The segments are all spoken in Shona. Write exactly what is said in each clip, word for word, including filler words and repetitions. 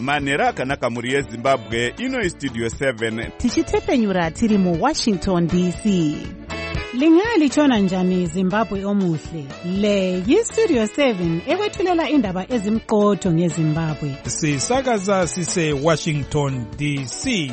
manhero akanaka mhuri yezimbabwe. Ino istudio seven tichitepenyura tiri muwashington D C. Lingalitshona njani Zimbabwe omuhle? Le yistudio seven ekwethulela indaba ezimqotho ngeZimbabwe. Sisakaza sise Washington D C.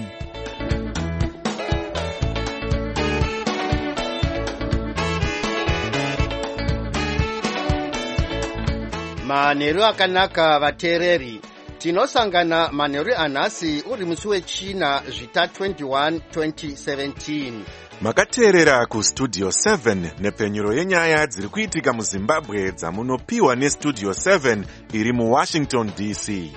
Manhero akanaka vateereri. Tinosangana manhero anhasi uri musi wechina zvita twenty-one twenty seventeen. Makateerera kustudio seven nepenyuro yenyaya dziri kuitika muZimbabwe dzamunopiwa nestudio seven iri muWashington D C.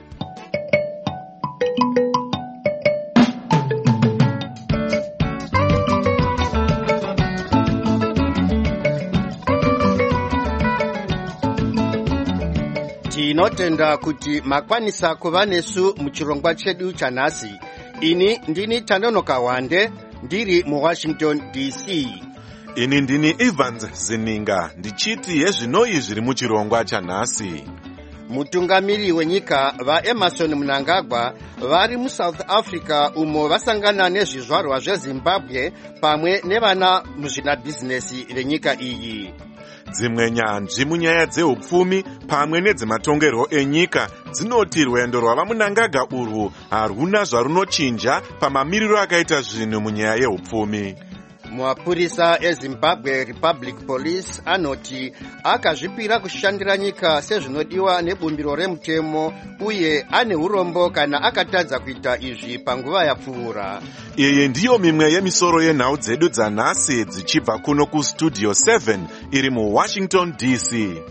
Tinotenda kuti makwanisa kuva nesu muchirongwa chedu chanhasi. Ini ndini Tanonoka Wande ndiri muWashington D C. Ini ndini Evans Zininga ndichiti yezvinoi zviri muchirongwa chanhasi. Mutungamiri wenyika vaEmerson Mnangagwa vari muSouth Africa umo vasangana nezvizvarwa zveZimbabwe pamwe nevana muzvinabhizinesi venyika iyi. Dzimwe nyanzvi munyaya dzeupfumi pamwe nedzematongerwo enyika dzinoti rwendo rwavaMnangagwa urwu haruna zvarunochinja pamamiriro akaita zvinhu munyaya yeupfumi. Mapurisa eZimbabwe Republic Police anoti akazvipira kushandira nyika sezvinodiwa nebumbiro remutemo uye ane urombo kana akatadza kuita izvi panguva yapfuura. Iyi ndiyo mimwe yemisoro yenhau dzedu dzanhasi dzichibva kuno kustudio seven iri muWashington D C.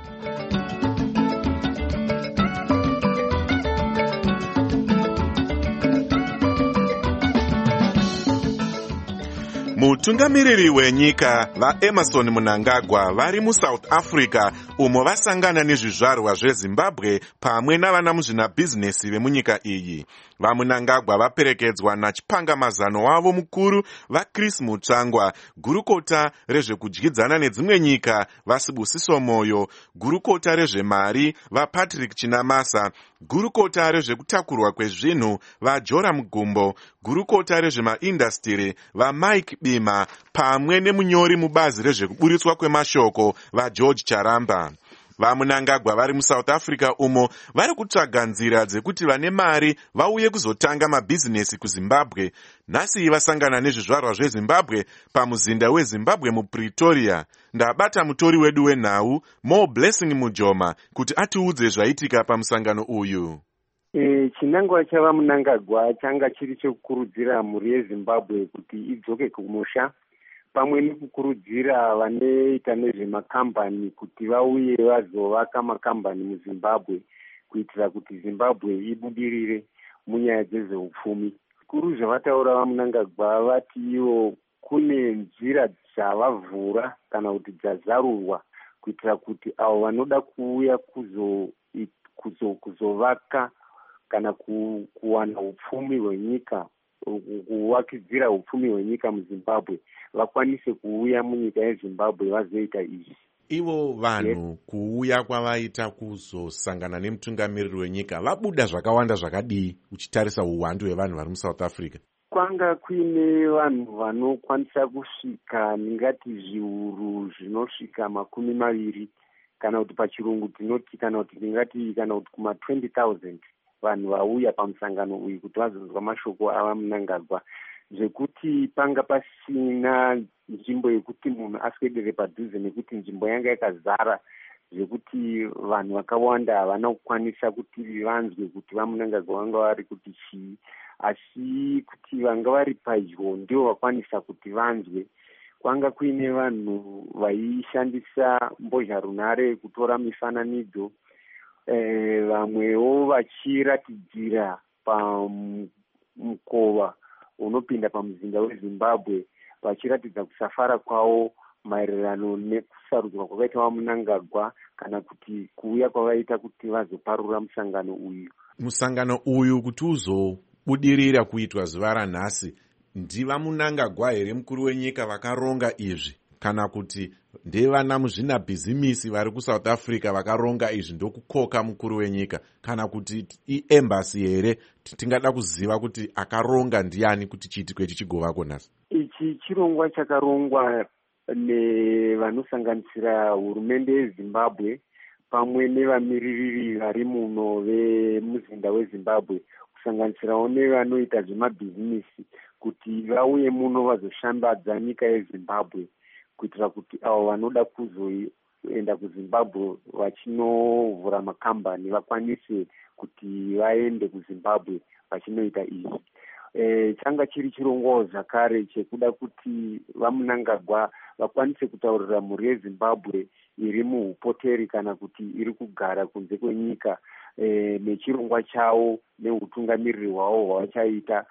Mutungamiriri wenyika vaEmerson Mnangagwa vari muSouth Africa umo vasangana nezvizvarwa zveZimbabwe pamwe navana muzvinabhizinesi vemunyika iyi. VaMnangagwa vaperekedzwa nachipangamazano wavo mukuru vaChris Mutsvangwa, gurukota rezvekudyidzana nedzimwe nyika vaSibusiso Moyo, gurukota rezvemari vaPatrick Chinamasa, gurukota rezvekutakurwa kwezvinhu vaJoram Gumbo, gurukota rezvemaindastiri vaMike Bima pamwe nemunyori mubazi rezvekuburitswa kwemashoko vaGeorge Charamba. VaMnangagwa vari muSouth Africa umo vari kutsvaga nzira dzekuti vane mari vauye kuzotanga mabhizinesi kuZimbabwe. Nhasi vasangana nezvizvarwa zveZimbabwe pamuzinda weZimbabwe muPretoria. Ndabata mutori wedu wenhau Mo Blessing Mujoma kuti atiudze zvaitika pamusangano uyu. E, chinangwa chavaMnangagwa changa chiri chekukurudzira mhuri yeZimbabwe kuti idzoke kumusha pamwe nekukurudzira vanoita nezvemakambani kuti vauye vazovaka makambani muZimbabwe kuitira kuti Zimbabwe ibudirire munyaya dzezveupfumi. Kuru zvavataura vaMnangagwa vati ivo kune nzira dzavavhura kana kuti dzazarurwa kuitira kuti avo vanoda kuuya kuzo kuzo kuzovaka kana ku, kuwana upfumi hwenyika, kuwakidzira upfumi hwenyika muZimbabwe vakwanise kuuya munyika yeZimbabwe vazoita izvi. Ivo vanhu yes. Kuuya kwavaita kuzosangana nemutungamiriri wenyika vabuda zvakawanda zvakadii uchitarisa uwandu hwevanhu vari muSouth Africa? Kwanga kuine vanhu vanokwanisa kusvika ndingati zviuru zvinosvika makumi maviri kana kuti pachirungu tinoti kana kuti ndingati kana kuti kuma twenty thousand vanhu vauya pamusangano uyu kuti vazonzwa mashoko avaMnangagwa, zvekuti panga pasina nzvimbo yekuti munhu aswedere padhuze nekuti nzvimbo yanga yakazara zvekuti vanhu vakawanda havana kukwanisa kuti vanzwe kuti vaMnangagwa vanga vari kuti chii, asi kuti vanga vari padyo ndio vakwanisa kuti vanzwe. Kwanga kuine vanhu vaishandisa mbozharunhare kutora mifananidzo, eh, vamwewo vachiratidzira pamukova unopinda pamuzinda weZimbabwe vachiratidza kusafara kwavo maererano nekusarudzwa kwakaita vaMnangagwa kana kuti kuuya kwavaita kuti vazoparura musangano uyu. Musangano uyu kuti uzobudirira kuitwa zuva ranhasi, ndiva Mnangagwa here mukuru wenyika vakaronga izvi kana kuti ndevana muzvinabhizimisi vari kuSouth Africa vakaronga izvi ndokukoka mukuru wenyika, kana kuti iembassy here? Tingada kuziva kuti akaronga ndiani kuti chiitiko ichi chigovako nhasi. Ichi chirongwa chakarongwa nevanosanganisira hurumende yeZimbabwe pamwe nevamiririri vari muno vemuzinda weZimbabwe, kusanganisirawo nevanoita zvemabhizinisi, kuti vauye muno vazoshambadza nyika yeZimbabwe, kuitira kuti avo vanoda kuzoenda kuZimbabwe vachinovhura makambani vakwanise kuti vaende kuZimbabwe vachinoita izvi. E, changa chiri chirongwa zvakare chekuda kuti vaMnangagwa vakwanise kutaurira mhuri yeZimbabwe iri muupoteri kana kuti iri kugara kunze kwenyika e, nechirongwa chavo neutungamiriri hwavo hwavachaita.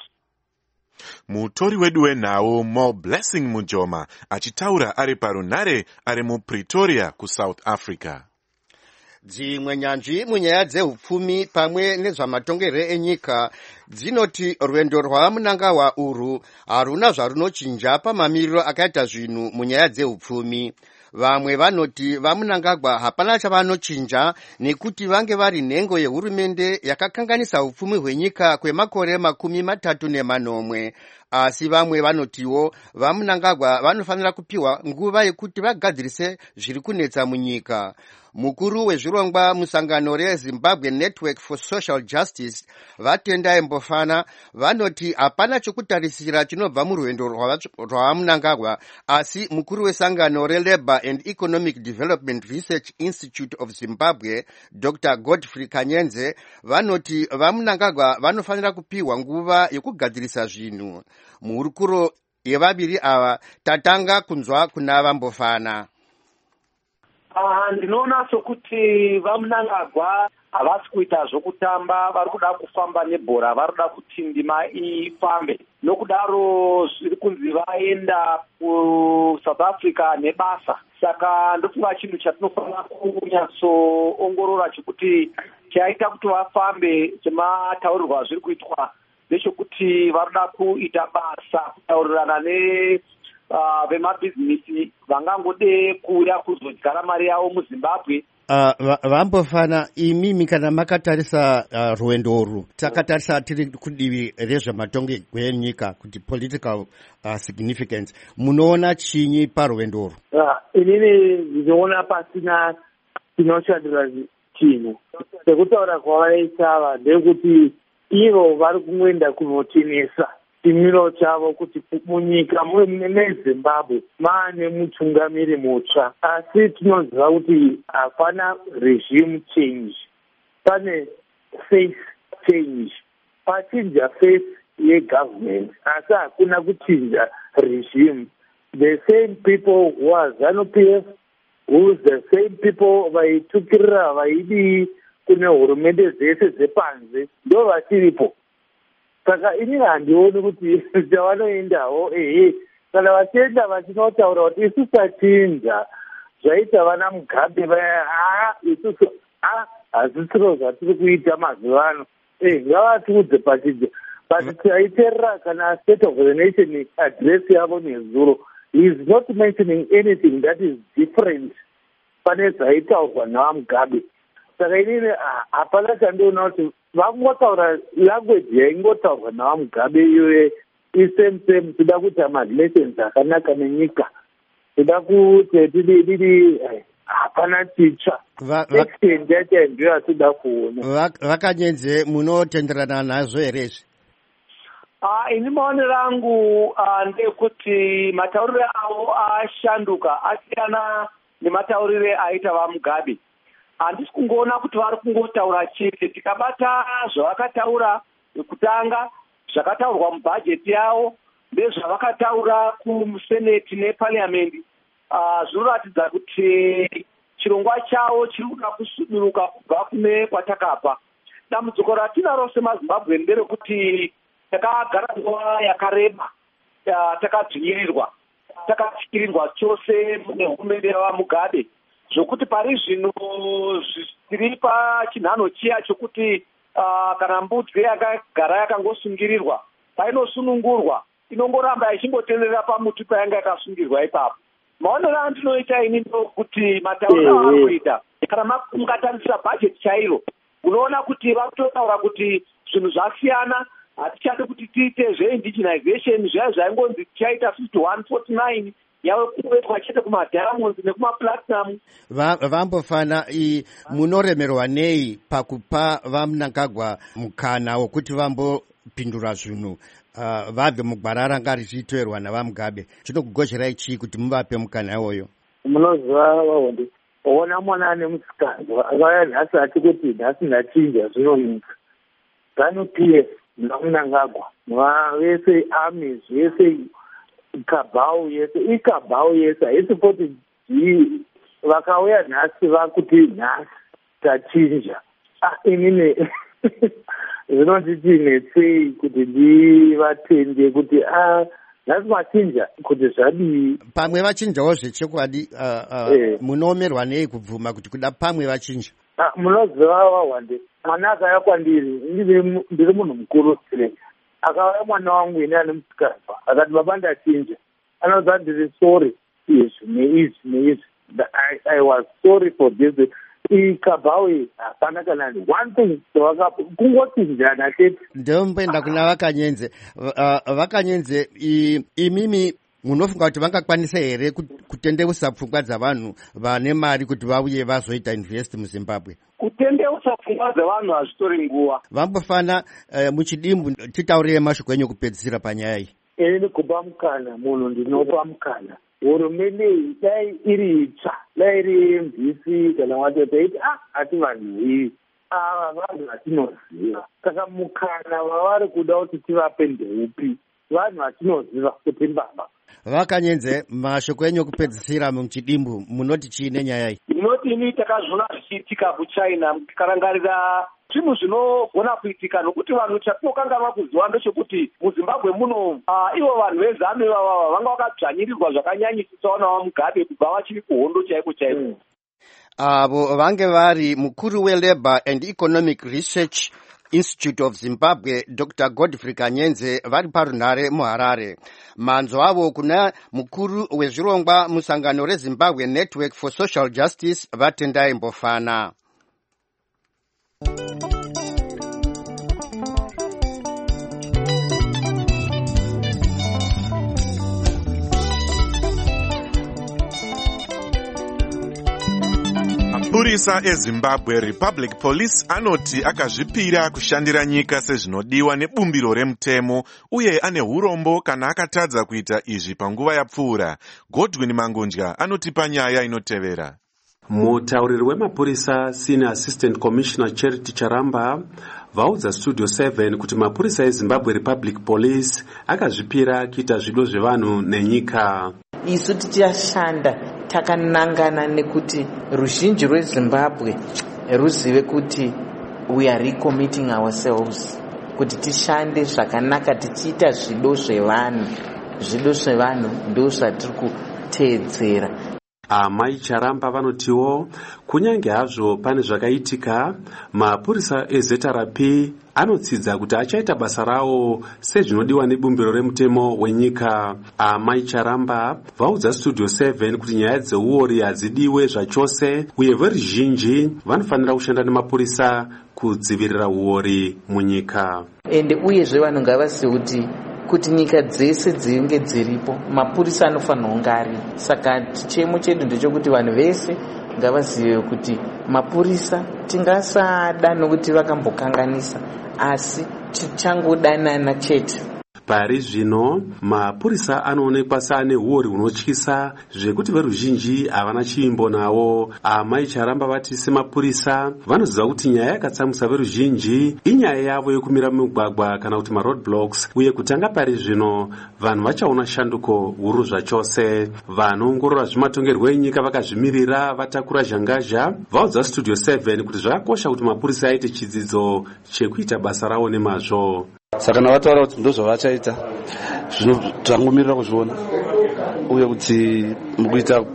Mutori wedu wenhau Mo Blessing Mujoma achitaura ari parunhare ari muPretoria kuSouth Africa. Dzimwe nyanzvi munyaya dzeupfumi pamwe nezvamatongerwe enyika dzinoti rwendo rwaMnangagwa urwu haruna zvarunochinja pamamiriro akaita zvinhu munyaya dzeupfumi. Vamwe vanoti vaMnangagwa hapana chavanochinja nekuti vange vari nhengo yehurumende yakakanganisa upfumi hwenyika kwemakore makumi matatu nemanomwe. Asi vamwe vanotiwo vaMnangagwa vanofanira kupiwa nguva yekuti vagadzirise zviri kunetsa munyika. Mukuru wezvirongwa musangano reZimbabwe Network for Social Justice Vatendai Mbofana vanoti hapana chokutarisira chinobva murwendo rwaMnangagwa, asi mukuru wesangano reLabour and Economic Development Research Institute of Zimbabwe Doctor Godfrey Kanyenze vanoti vaMnangagwa vanofanira kupiwa nguva yekugadzirisa zvinhu. Muhurukuro yevaviri ava tatanga kunzwa kuna vaMbofana. Uh, ndinoona sokuti vaMnangagwa havasi kuita zvokutamba, vari kuda kufamba nebhora, vari kuda kuti ndima ifambe. Nokudaro zviri kunzi vaenda kuSouth Africa nebasa. Saka ndofunga chinhu chatinofanira kunyatsoongorora chokuti chaita kuti vafambe chemataurirwa zviri kuitwa ndechekuti vari kuda kuita basa kutaurirana ne Uh, vemabhizinisi vangangode kuuya kuzodyara mari yavo muZimbabwe. Uh, Vambofana, imimi kana makatarisa uh, rwendo urwu takatarisa tiri kudivi rezvematongerwe enyika kuti political uh, significance, munoona chinyi parwendo urwu? Uh, inini ndinoona pasina chinoshandira chinhu. Sekutaura kwavaita ava ndekuti ivo vari kungoenda kunotinesa chimiro chavo kuti munyika meZimbabwe maane mutungamiri mutsva, asi tinoziva kuti hapana regime change, pane face change. Pachinja face yegovernment asi hakuna kuchinja regime. The same people who are ZANU-P F, who is the same people vaitukirira vaidii kune hurumende dzese dzepanze, ndo vachiripo. Saka ini handioni kuti chavanoendawo ehe kana vachienda vachinotaura kuti isusu tachinja zvaita vana Mugabe vaya, haa isusu a hazvisiro zvatiri kuita mazuva ano, eh ngavatiudze pachinja. But taiterera kana State of the Nation address yavo nezuro, he is not mentioning anything that is different pane zvaitaurwa navaMugabe. Saka inini hapana chandiona kuti vangotaura language yaingotaurwa navaMugabe iyoye isame same, tida kuita marelations akanaka nenyika, tida kuti tidii hapana ticha extent yacho ndiyo yatida kuona. Vakanyenze munotenderana nazvo here izvi? Ah, ini maonero angu uh, ndekuti matauriro avo ashanduka, asiyana nematauriro aita vaMugabe. Handisi kungoona kuti vari kungotaura chete. Tikabata zvavakataura kutanga, zvakataurwa mubhajeti yavo ndezvavakataura kuseneti nepariamendi, uh, zvinoratidza kuti chirongwa chavo chiri kuda kusuduruka kubva kune kwatakabva. Dambudziko ratinaro semaZimbabwe nderekuti takagara nguva yakareba uh, takadzvinyirirwa, takatyirirwa chose nehurumende yavaMugabe, zvokuti pari zvino zviri pachinhano chiya chokuti uh, kana mbudzi yakagara yakangosungirirwa painosunungurwa inongoramba ichingotenderera pamuti painga yakasungirirwa ipapo. maonero andinoita ini ndokuti matauriro avari kuita kana mungatarisira bhajeti chairo unoona kuti vari kutotaura kuti zvinhu zvasiyana, hatichade kuti tiite zveindigenization zvaya zvaingonzi tichaita fifty one forty nine yave kuwetwa chete kumadiamonds nekumaplatinum. Vambofana munoremerwa nei pakupa vaMnangagwa mukana wokuti vambopindura zvinhu Uh, vabve mugwara ranga richitorwa navaMugabe? Chinokugozherai chii kuti muvape mukana iwoyo? Munoziva vahondi, ona mwana ane musikana akauya nhasi ati kuti nhasi ndachinja zvinonyika zanu P F naMnangagwa vese armies vese kabhau yese ikabhau yese haisi kuti vakauya nhasi vakuti nhasi tachinja. Ah, inini zvinonditi netsei kuti ndivatende kuti a nhasi machinja kuti zvadii. Pamwe vachinjawo zvechokwadi uh, uh, eh. Munomerwa nei kubvuma kuti kuda pamwe vachinja? Ah, munoziva wawande, mwana akauya kwandiri, ndiri munhu mukuru sire, akauya mwana wangu ine ane musikana akati baba ndachinja, anoziva ndiri sorry izvi neizvi neizvi, I, I was sorry for this. Ikabhawe hapana kana one thing kungochinjana chete. Ndomboenda kuna Vakanyenze. Uh, Vakanyenze, imimi munofunga kuti vangakwanisa here kutendeusa pfungwa dzavanhu vane mari kuti vauye vazoita invest muZimbabwe? Kutendeusa pfungwa dzavanhu hazvitori nguva. Vambofana uh, muchidimbu titaurire mashoko enyu kupedzisira panyaya iyi. Ini kupa mukana munhu ndinopa mukana. Hurumende dai iri itsva, dai iri M V C kana watotaiti ah ati vanhu iyi ava vanhu vatinoziva. Saka mukana wavari kuda kuti tivape ndeupi? Vanhu vatinoziva kuti mbaba. Vakanyenze, mashoko enyu kupedzisira muchidimbu munoti chii nenyaya iyi? Ndinoti ini takazviona zvichiitika kuChina, tikarangarira zvinhu zvinogona kuitika nokuti vanhu chatinokanganwa kuziva ndechekuti muZimbabwe muno uh, ivo vanhu vezanu ivava vanga vakadzvanyirirwa zvakanyanyisisa navaMugabe kubva vachiri kuhondo chaiko chaiko. Mm. Avo vange vari mukuru weLabour and Economic Research Institute of Zimbabwe Doctor Godfrey Kanyenze vari parunhare muHarare. Manzo avo kuna mukuru wezvirongwa musangano reZimbabwe Network for Social Justice vatendai Mbofana. Mapurisa eZimbabwe Republic Police anoti akazvipira kushandira nyika sezvinodiwa nebumbiro remutemo uye ane hurombo kana akatadza kuita izvi panguva yapfuura. Godwin Mangunja anotipa nyaya inotevera. Mutauriri wemapurisa Senior Assistant Commissioner Charity Charamba vaudza Studio seven kuti mapurisa eZimbabwe Republic Police akazvipira kuita zvido zvevanhu nenyika. Isu tichashanda takanangana nekuti ruzhinji rweZimbabwe ruzive kuti we are recommitting ourselves kuti tishande zvakanaka tichiita zvido zvevanhu. Zvido zvevanhu ndo zvatiri kuteedzera. Amai Charamba vanotiwo kunyange hazvo pane zvakaitika, mapurisa eZ R P anotsidza kuti achaita basa rawo sezvinodiwa nebumbiro remutemo wenyika. Amai Charamba vaudza Studio seven kuti nyaya dzeuori hadzidiwe zvachose uye veruzhinji vanofanira kushanda nemapurisa kudzivirira uori munyika. Ende uyezve vanhu ngavazive kuti kuti nyika dzese dzinge dziripo mapurisa anofanira kunge ari. Saka chichemo chedu ndechekuti vanhu vese ngavazive kuti mapurisa tingasada nokuti vakambokanganisa, asi tichangodanana chete. Pari zvino mapurisa anoonekwa saane huori hunotyisa zvekuti veruzhinji havana chimbo nawo. Amai Charamba vati semapurisa vanoziva kuti nyaya yakatsamwisa veruzhinji inyaya yavo yokumira mumugwagwa kana kuti maroadblocks, uye kutanga pari zvino vanhu vachaona shanduko huru zvachose. Vanoongorora zvematongerwo enyika vakazvimirira vatakura zhangazha vaudza Studio seven kuti zvakakosha kuti mapurisa aite chidzidzo chekuita basa rawo nemazvo. Saka navataura kuti ndo zvavachaita zvino tangomirira kuzviona, uye kuti mukuita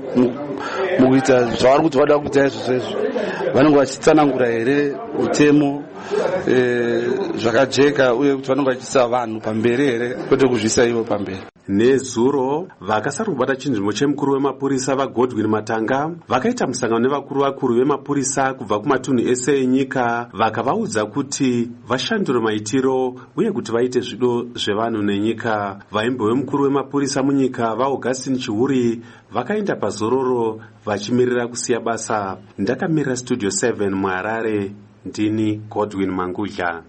mukuita zvavari kuti vada kuita izvo izvo vanenge vachitsanangura here utemo zvakajeka, uye kuti vanenge vachiisa vanhu pamberi here kwete kuzviisa ivo pamberi. nezuro vakasari kubata chinzvimbo chemukuru wemapurisa vagodwin Matanga vakaita musangano nevakuru vakuru vemapurisa kubva kumatunhu ese enyika vakavaudza kuti vashandure maitiro uye kuti vaite zvido zvevanhu nenyika. Vaimbo vemukuru wemapurisa munyika vaAugustin Chihuri vakaenda pazororo vachimirira kusiya basa. Ndakamirira Studio seven muHarare, ndini Godwin Mangudla.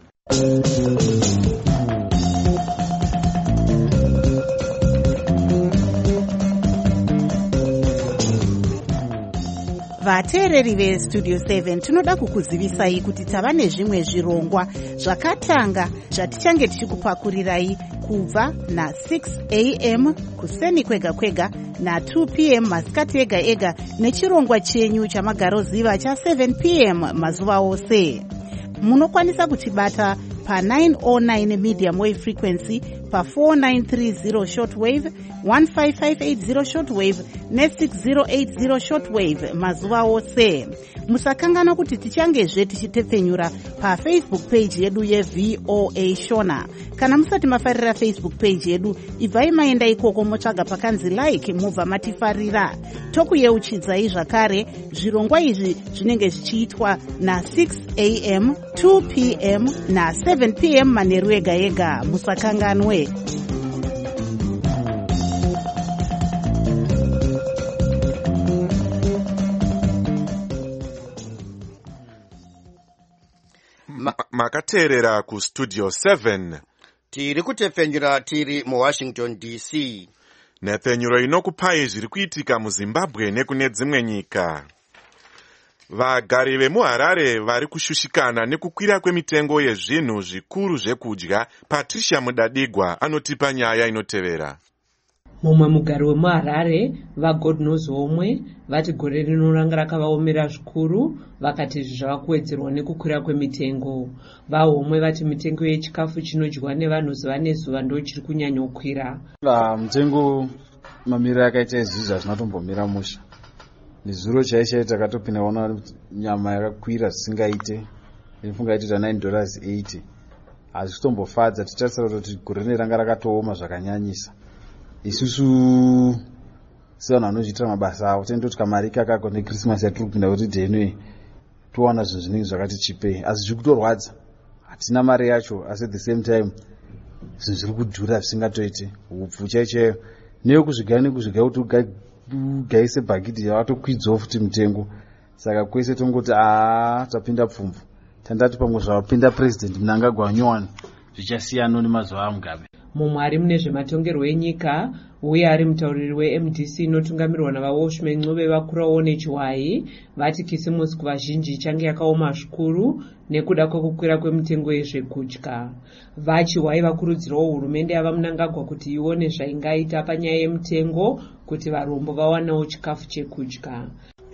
Vateereri veStudio seven tinoda kukuzivisai kuti tava nezvimwe zvirongwa zvakatanga zvatichange tichikupakurirai kubva na six a m kuseni kwega kwega na two p m masikati ega ega nechirongwa chenyu chamagaroziva cha seven p m mazuva ose. Munokwanisa kutibata pa nine oh nine medium wave frequency, pa four nine three zero shortwave, one five five eight zero shortwave ne six zero eight zero shortwave mazuva ose. Musakangana kuti tichangezve tichitepfenyura pa Facebook page yedu yeV O A Shona. Kana musati mafarira Facebook page yedu, ibvai maenda ikoko motsvaga pakanzi like mubva matifarira. Tokuyeuchidzai zvakare zvirongwa izvi zvinenge zvichiitwa na six a m, two p m na seven p m manheru ega ega. Musakanganwe. Makateerera ku Studio seven. Tiri kutepfenyura tiri mu Washington D C. Nepfenyuro inokupai zviri kuitika muZimbabwe nekune dzimwe nyika. Vagari vemuHarare vari kushushikana nekukwira kwemitengo yezvinhu zvikuru zvekudya. Patricia Mudadigwa anotipa nyaya inotevera. Mumwe mugari wemuHarare vaGodnozomwe vati gore rino ranga rakavaomera zvikuru, vakati izvi zvava kuwedzerwa nekukwira kwemitengo. Vahomwe vati mitengo yechikafu chinodyiwa nevanhu zuva nezuva ndo chiri kunyanya kukwira. Mitengo mamiriro akaita izvizvi hazvina tombomira musha. Nezuro chaichai takatopinda kuona nyama yakakwira zvisingaite. Ndinofunga yaita nine dollars eighty. Hazvisi tombofadza, tichatarisira kuti gore rino ranga rakatooma zvakanyanyisa. Isusu sevanhu vanozviitira mabasa avo tinototi kamari kakako neChristmas yatiri kupinda kuti dheno towana zvinhu zvinenge zvakati chipei, asi zviri kutorwadza. Hatina mari yacho, asi at the same time zvinhu zviri kudhura zvisingatoite. Upfu chaichayo neyokuzvigaya nekuzvigaya kuti ugaise bhakiti yavatokwidzawo futi mitengo. Saka kwese tongoti aa tapinda pfumvu. Tandati pamwe zvavapinda President Mnangagwa Nyowani zvichasiyana nemazuva aMugabe. Mumwe ari mune zvematongerwo enyika uye ari mutauriri weM D C inotungamirwa navaWashmen Ncube vakurawo nechiwayi vati kisimusi kuvazhinji ichange yakaoma zvikuru nekuda kwekukwira kwemitengo yezvekudya. Vachiwayi vakurudzirawo hurumende yava Mnangagwa kuti ione zvaingaita panyaya yemitengo kuti varombo vawanewo chikafu chekudya.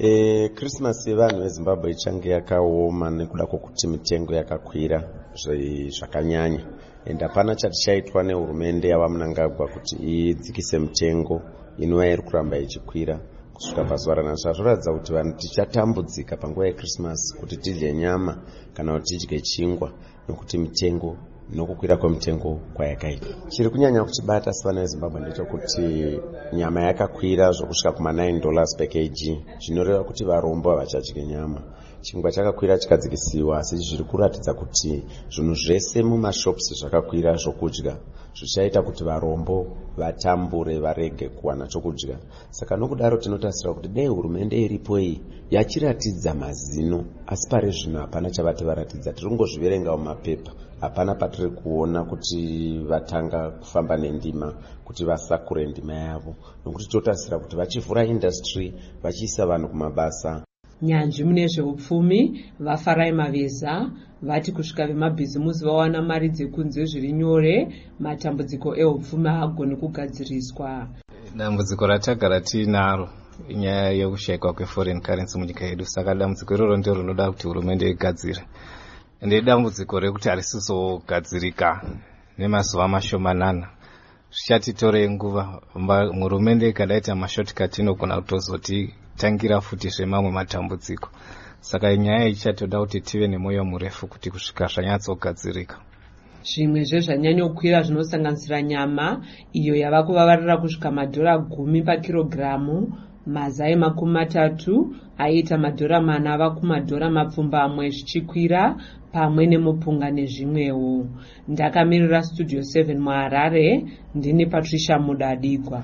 E, Christmas yevanhu veZimbabwe ichange yakaoma nekuda kwokuti mitengo yakakwira zvakanyanya. Ende hapana chatichaitwa nehurumende yava Mnangagwa kuti idzikise mitengo inova iri kuramba ichikwira kusvika pazuva ranhasi. Zvazvoratidza kuti vanhu tichatambudzika panguva yeChristmas kuti tidye nyama kana kuti tidye chingwa nokuti mitengo nokukwira kwemitengo kwayakaita. Chiri kunyanya kutibata sevana veZimbabwe ndechekuti nyama yakakwira zvokusvika kuma nine dollars per kg. Zvinoreva kuti varombo havachadye nyama. Chingwa chakakwira chikadzikisiwa, asi zviri kuratidza kuti zvinhu zvese mumashops zvakakwira zvokudya, zvichaita kuti varombo vatambure varege kuwana chokudya. Saka nokudaro tinotarisira kuti dei hurumende iripo iyi yachiratidza mazino, asi pari zvino hapana chavati varatidza. Tiri kungozviverenga mumapepa, hapana patiri kuona kuti vatanga kufamba nendima kuti vasakure ndima yavo, nokuti totarisira kuti vachivhura industry vachiisa vanhu kumabasa. Nyanzvi mune zveupfumi vaFarai Maveza vati kusvika vemabhizimusi vawana mari dzekunze zviri nyore, matambudziko ehupfumi haagoni kugadziriswa. Dambudziko ratagara tinaro inyaya yekushayikwa kweforeign currency munyika yedu. Saka dambudziko iroro ndiro rinoda kuti hurumende igadzire. Ende dambudziko rekuti harisizogadzirika nemazuva mashomanana. Zvichatitorei nguva. Hurumende ikadaita mashortcut inogona kutozoti tangira futi zvemamwe matambudziko. Saka nyaya ichatoda kuti tive nemwoyo murefu kuti kusvika zvanyatsogadzirika. zvimwe zvezvanyanyokwira zvinosanganisira nyama iyo yava kuvavarira kusvika madhora gumi pakirogiramu, mazai makumi matatu aita madhora mana ava kumadhora mapfumbamwe zvichikwira, pamwe nemupunga nezvimwewo. Ndakamirira Studio seven muHarare, ndini Patricia Mudadigwa.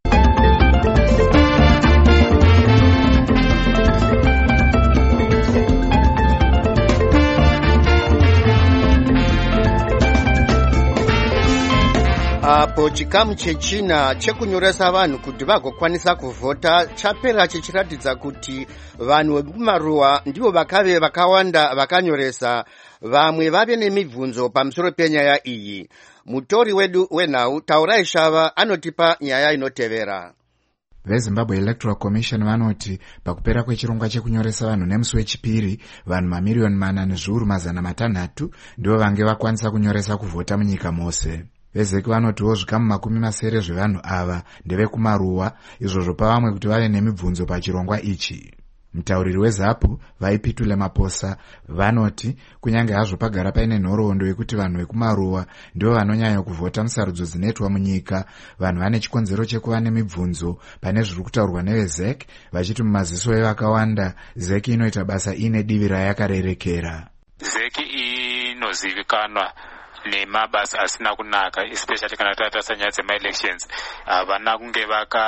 Apo chikamu chechina chekunyoresa vanhu kuti vagokwanisa kuvhota chapera chichiratidza kuti vanhu vekumaruwa ndivo vakave vakawanda vakanyoresa, vamwe vave nemibvunzo pamusoro penyaya iyi. Mutori wedu wenhau Taurai Shava anotipa nyaya inotevera. VeZimbabwe Electoral Commission vanoti pakupera kwechirongwa chekunyoresa vanhu nemusi wechipiri, vanhu mamiriyoni mana nezviuru mazana matanhatu ndivo vange vakwanisa kunyoresa kuvhota munyika mose. VeZeki vanotiwo zvikamu makumi masere zvevanhu ava ndevekumaruwa, izvozvo pavamwe kuti vave nemibvunzo pachirongwa ichi. Mutauriri weZapu Vaipitule Maposa vanoti kunyange hazvo pagara paine nhoroondo yekuti vanhu vekumaruwa ndivo vanonyanya kuvhota musarudzo dzinoitwa munyika, vanhu vane chikonzero chekuva nemibvunzo pane zviri kutaurwa neveZeki, vachiti mumaziso evakawanda Zeki inoita basa ine divi rayakarerekera. Zeki inozivikanwa nemabasa asina kunaka, especially kana tatarisa nyaya dzema-elections. Havana kunge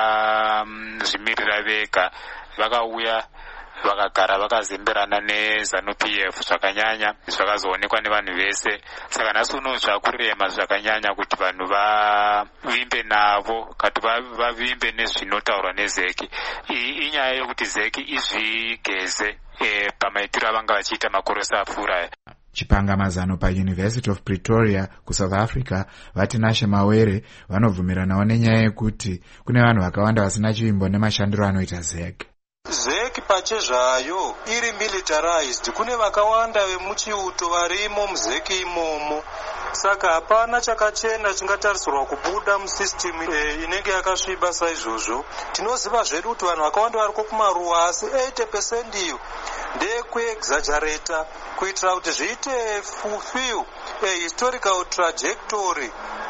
vakazvimirira vega, vakauya vakagara vakazemberana neZanu-P F zvakanyanya, zvakazoonekwa nevanhu vese. Saka nhasi uno zvakurema zvakanyanya kuti vanhu vavimbe navo, kuti vavimbe nezvinotaurwa neZeki. Iyi inyaya yokuti Zeki izvigeze e, pamaitiro avanga vachiita makorosi apfuura. Chipangamazano paUniversity of Pretoria kuSouth Africa vati Nashe Mawere vanovhumiranawo nenyaya yekuti kune vanhu vakawanda vasina chivimbo nemashandiro anoita Zeki. Zeki pachezvayo iri militarized, kune vakawanda vemuchiuto varimo muzeki imomo, saka hapana chakachena chingatarisirwa kubuda musystem e, inenge yakasviba saizvozvo. Tinoziva zvedu kuti vanhu vakawanda variko kumaruwa, asi eighty percent iyo ndekuexaggerata kuitira kuti zviite fulfill a historical trajectory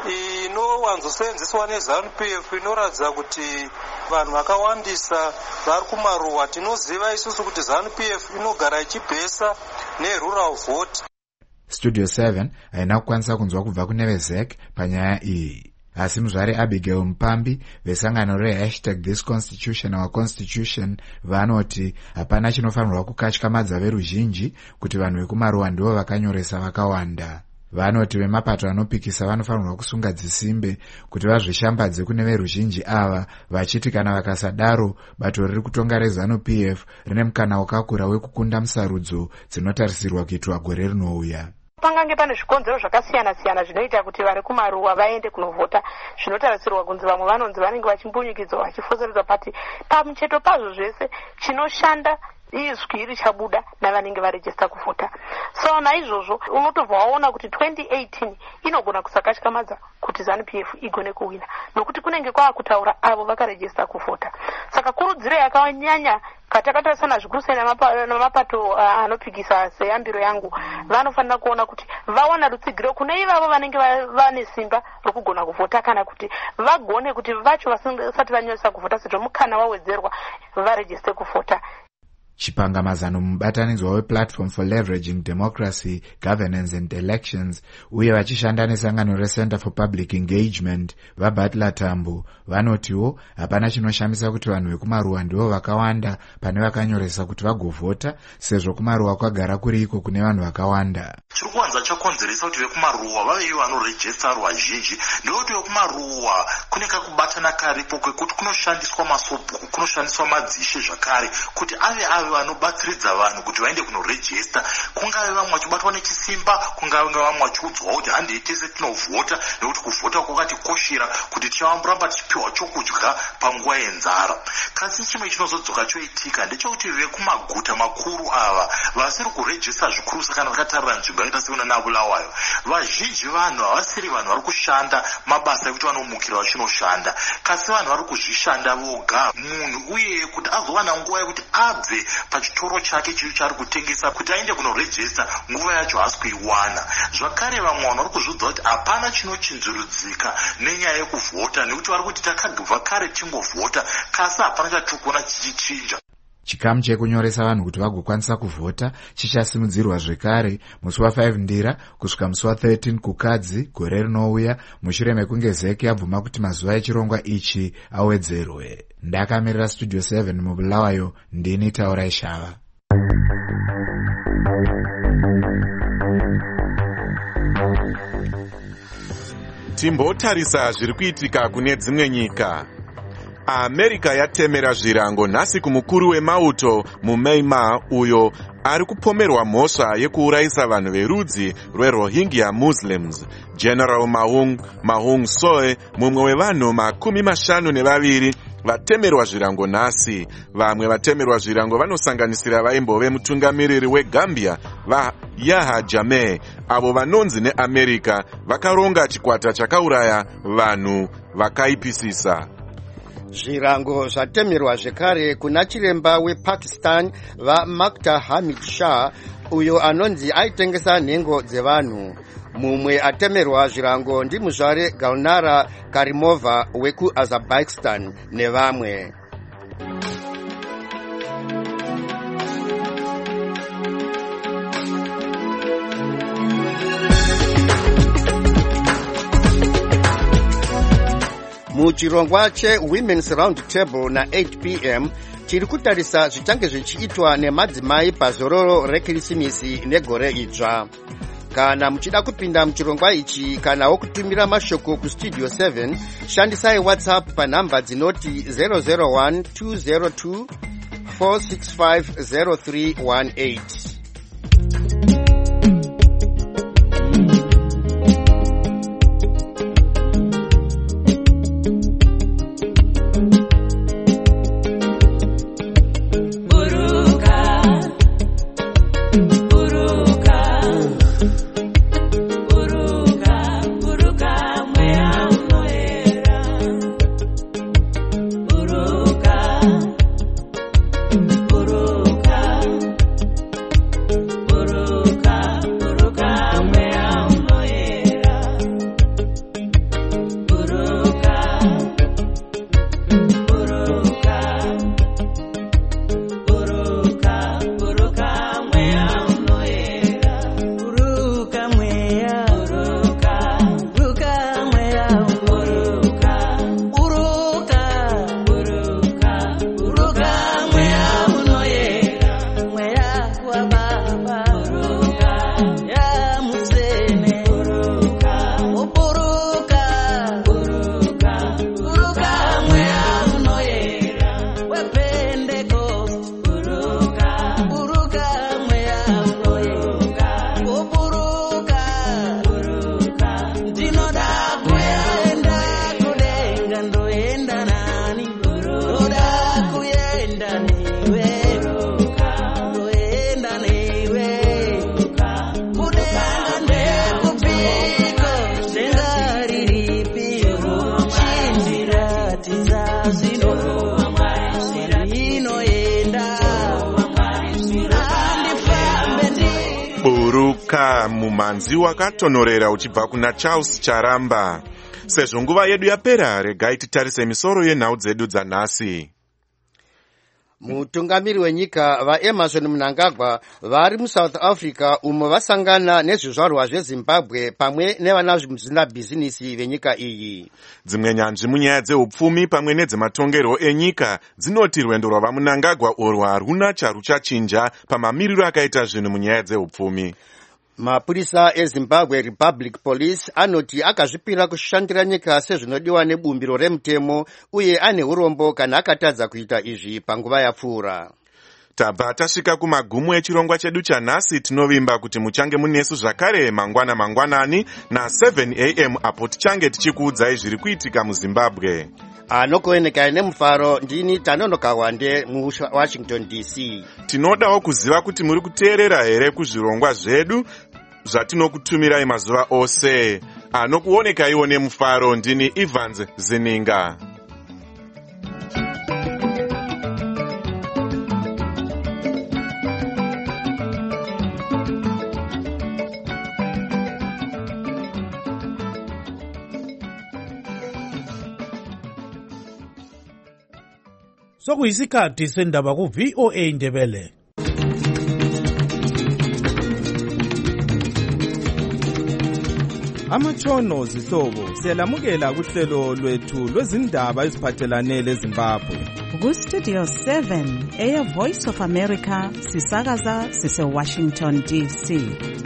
inowanzoseenzeswa neZanu-P F inoratidza kuti vanhu vakawandisa vari kumaruwa. Tinoziva isusu kuti ZANU-P F inogara ichibhesa nerural vote. Studio seven haina kukwanisa kunzwa kubva kune veZeki panyaya iyi. Asi muzvare Abigail Mpambi vesangano re This Constitution Our Constitution vanoti hapana chinofanirwa kukatyamadza veruzhinji kuti vanhu vekumaruwa ndivo vakanyoresa vakawanda. Vanoti vemapato anopikisa vanofanirwa kusunga dzisimbe kuti vazvishambadze kune veruzhinji ava, vachiti kana vakasadaro bato riri kutonga reZanu-P F rine mukana wakakura wekukunda musarudzo dzinotarisirwa kuitwa gore rinouya. Pangange pane zvikonzero zvakasiyana siyana zvinoita kuti vari kumaruwa vaende kunovhota, zvinotarisirwa kunzi vamwe vanonzi vanenge vachimbunyikidzwa vachifoseredzwa pati pamucheto pazvo zvese chinoshanda izwi richabuda navanenge varejista kuvhota. So naizvozvo unotobva waona kuti twenty eighteen inogona kusakatyamadza kuti ZANU-P F igone kuwina, nokuti kunenge kwaakutaura avo vakarejista kuvhota. Saka kurudziro yakanyanya katakatarisana zvikuru sei namapato anopikisa seyambiro yangu, vanofanira kuona kuti vawana rutsigiro kune ivavo vanenge vane simba rokugona kuvhota, kana kuti vagone kuti vacho vasati vanyoresa kuvhota sezvo mukana wawedzerwa varejiste kuvhota. Chipangamazano mubatanidzwa wePlatform for Leveraging Democracy, Governance and Elections uye vachishanda nesangano reCenter for Public Engagement vaButler Tambo vanotiwo hapana chinoshamisa kuti vanhu vekumaruwa ndivo vakawanda pane vakanyoresa kuti vagovhota, sezvo kumaruwa kwagara kuriko kune vanhu vakawanda. Chiri kuwanza chakonzeresa kuti vekumaruwa vave ivo vanorejista rwazhinji ndekuti vekumaruwa kune kakubatana karipo kwekuti kunoshandiswa masobhuku, kunoshandiswa madzishe zvakare kuti ave ave vanobatsiridza vanhu kuti vaende kunorejista, kungave vamwe vachibatwa nechisimba, kungave vamwe vachiudzwa kuti handei tese tinovhota nekuti kuvhota kwakatikoshera kuti tichavamboramba tichipiwa chokudya panguva yenzara. Kasi chimwe chinozodzoka choitika ndechekuti vekumaguta makuru ava vasiri kurejista zvikuru, sakana vakatarira nzvimbo yakaita seuna naBulawayo, vazhinji vanhu havasiri vanhu vari kushanda mabasa ekuti vanomukira vachinoshanda, kasi vanhu vari kuzvishanda voga. Munhu uye kuti azowana nguva yekuti abve pachitoro chake chicho chaari kutengesa kuti aende kunorejesta nguva yacho haasi kuiwana. Zvakare vamwe vanhu vari kuzvidza kuti hapana chinochinzurudzika nenyaya yekuvhota nekuti vari kuti takabva kare tichingovhota kasi hapana chatiri kuona chichichinja. Chikamu chekunyoresa vanhu kuti vagokwanisa kuvhota chichasimudzirwa zvekare musi wa5 ndira kusvika musi wa13 kukadzi gore rinouya mushure mekunge zeki yabvuma kuti mazuva echirongwa ichi awedzerwe. Ndakamirira studio seven mubulawayo, ndini Taurai Shava. Timbotarisa zviri kuitika kune dzimwe nyika. America yatemera zvirango nhasi kumukuru wemauto muMyanmar uyo ari kupomerwa mhosva yekuurayisa vanhu verudzi rweRohingya Muslims. General Mahung Mahung Soe, mumwe wevanhu makumi mashanu nevaviri vatemerwa zvirango nhasi. Vamwe vatemerwa zvirango vanosanganisira vaimbove mutungamiriri weGambia vaYahya Jammeh, avo vanonzi neAmerica vakaronga chikwata chakauraya vanhu vakaipisisa. Zvirango zvatemerwa zvekare kuna chiremba wePakistan vaMakta Hamid Shah uyo anonzi aitengesa nhengo dzevanhu. Mumwe atemerwa zvirango ndimuzvare Gulnara Karimova wekuAzerbaijan nevamwe. Muchirongwa cheWomen's Round Table na eight p m chiri kutarisa zvichange zvichiitwa nemadzimai pazororo rekrisimisi negore idzva. Kana muchida kupinda muchirongwa ichi kana wokutumira mashoko kustudio seven, shandisai WhatsApp panhamba dzinoti zero zero one two zero two four six five zero three one eight. Mumanzi wakatonorera uchibva kuna Charles Charamba. Sezvo nguva yedu yapera, regai titarise misoro yenhau dzedu dzanhasi. Mutungamiri wenyika vaEmmerson Mnangagwa vari muSouth Africa umo vasangana nezvizvarwa zveZimbabwe pamwe nevanamuzvina bhizinisi venyika iyi. Dzimwe nyanzvi munyaya dzeupfumi pamwe nedzematongerwo enyika dzinoti rwendo rwavaMnangagwa urwu haruna charuchachinja pamamiriro akaita zvinhu munyaya dzeupfumi. Mapurisa eZimbabwe Republic Police anoti akazvipira kushandira nyika sezvinodiwa nebumbiro remutemo uye ane urombo kana akatadza kuita izvi panguva yapfuura. Tabva tasvika kumagumo echirongwa chedu chanhasi. Tinovimba kuti muchange munesu zvakare mangwana mangwanani na seven a m apo tichange tichikuudzai zviri kuitika muZimbabwe. Anokuoneka nemufaro ndini Tanonoka Wande muWashington D C. Tinodawo kuziva kuti muri kuteerera here kuzvirongwa zvedu zvatinokutumirai mazuva ose. Anokuoneka iwo nemufaro ndini Evans Zininga. sokuyisikhathi sendaba ku-V O A Ndebele. Amatshono zihlobo siyalamukela kuhlelo lwethu lwezindaba eziphathelane leZimbabwe. Ku-Studio seven, Air Voice of America, sisakaza sise-Washington D C.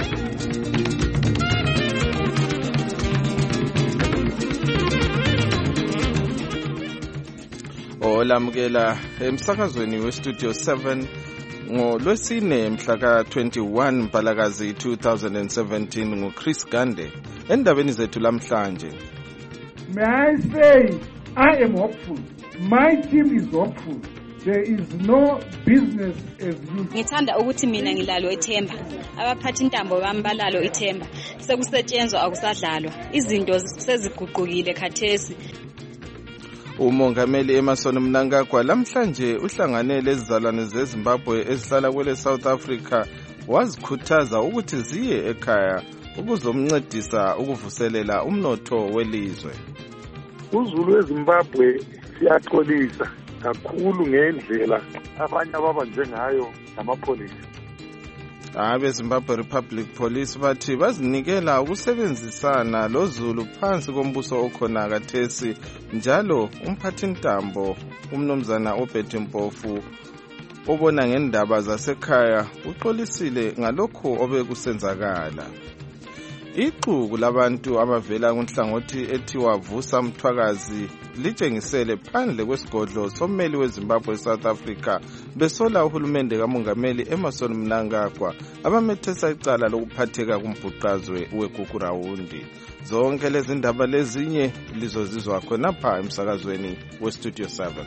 Olamukela emsakazweni we-Studio seven ngolwesine mhla ka twenty-one Mpalakazi two thousand seventeen nguChris Gande endabeni zethu lamhlanje. May I say I am hopeful. My team is hopeful. There is no business as usual. Ngithanda ukuthi mina ngilalo ithemba. Abaphathi intambo bami balalo ithemba. Sekusetshenzwa akusadlalwa. Izinto seziguqukile khathesi. Umongameli Emmerson Mnangagwa lamhlanje uhlanganele izizalwane zeZimbabwe ezihlala kwele South Africa wazikhuthaza ukuthi ziye ekhaya ukuzomncedisa ukuvuselela umnotho welizwe. uZulu weZimbabwe siyaxolisa kakhulu ngendlela abanye ababanje ngayo namapholisa. Abe Zimbabwe Republic Police bathi bazinikela ukusebenzisana loZulu phansi kombuso okhona kathesi njalo umphathintambo umnomzana oBetty Mpofu obona ngendaba zasekhaya uxolisile ngalokho obekusenzakala. Ixuku labantu abavela kunhlangothi ethiwa Vusa Mthwakazi litshengisele phandle kwesigodlo sommeli weZimbabwe South Africa besola uhulumende kamongameli Emmerson Mnangagwa abamethesa icala lokuphatheka kumbhuqazwe weGugurawundi. Zonke lezi ndaba lezinye lizozizwa khona pha emsakazweni weStudio seven.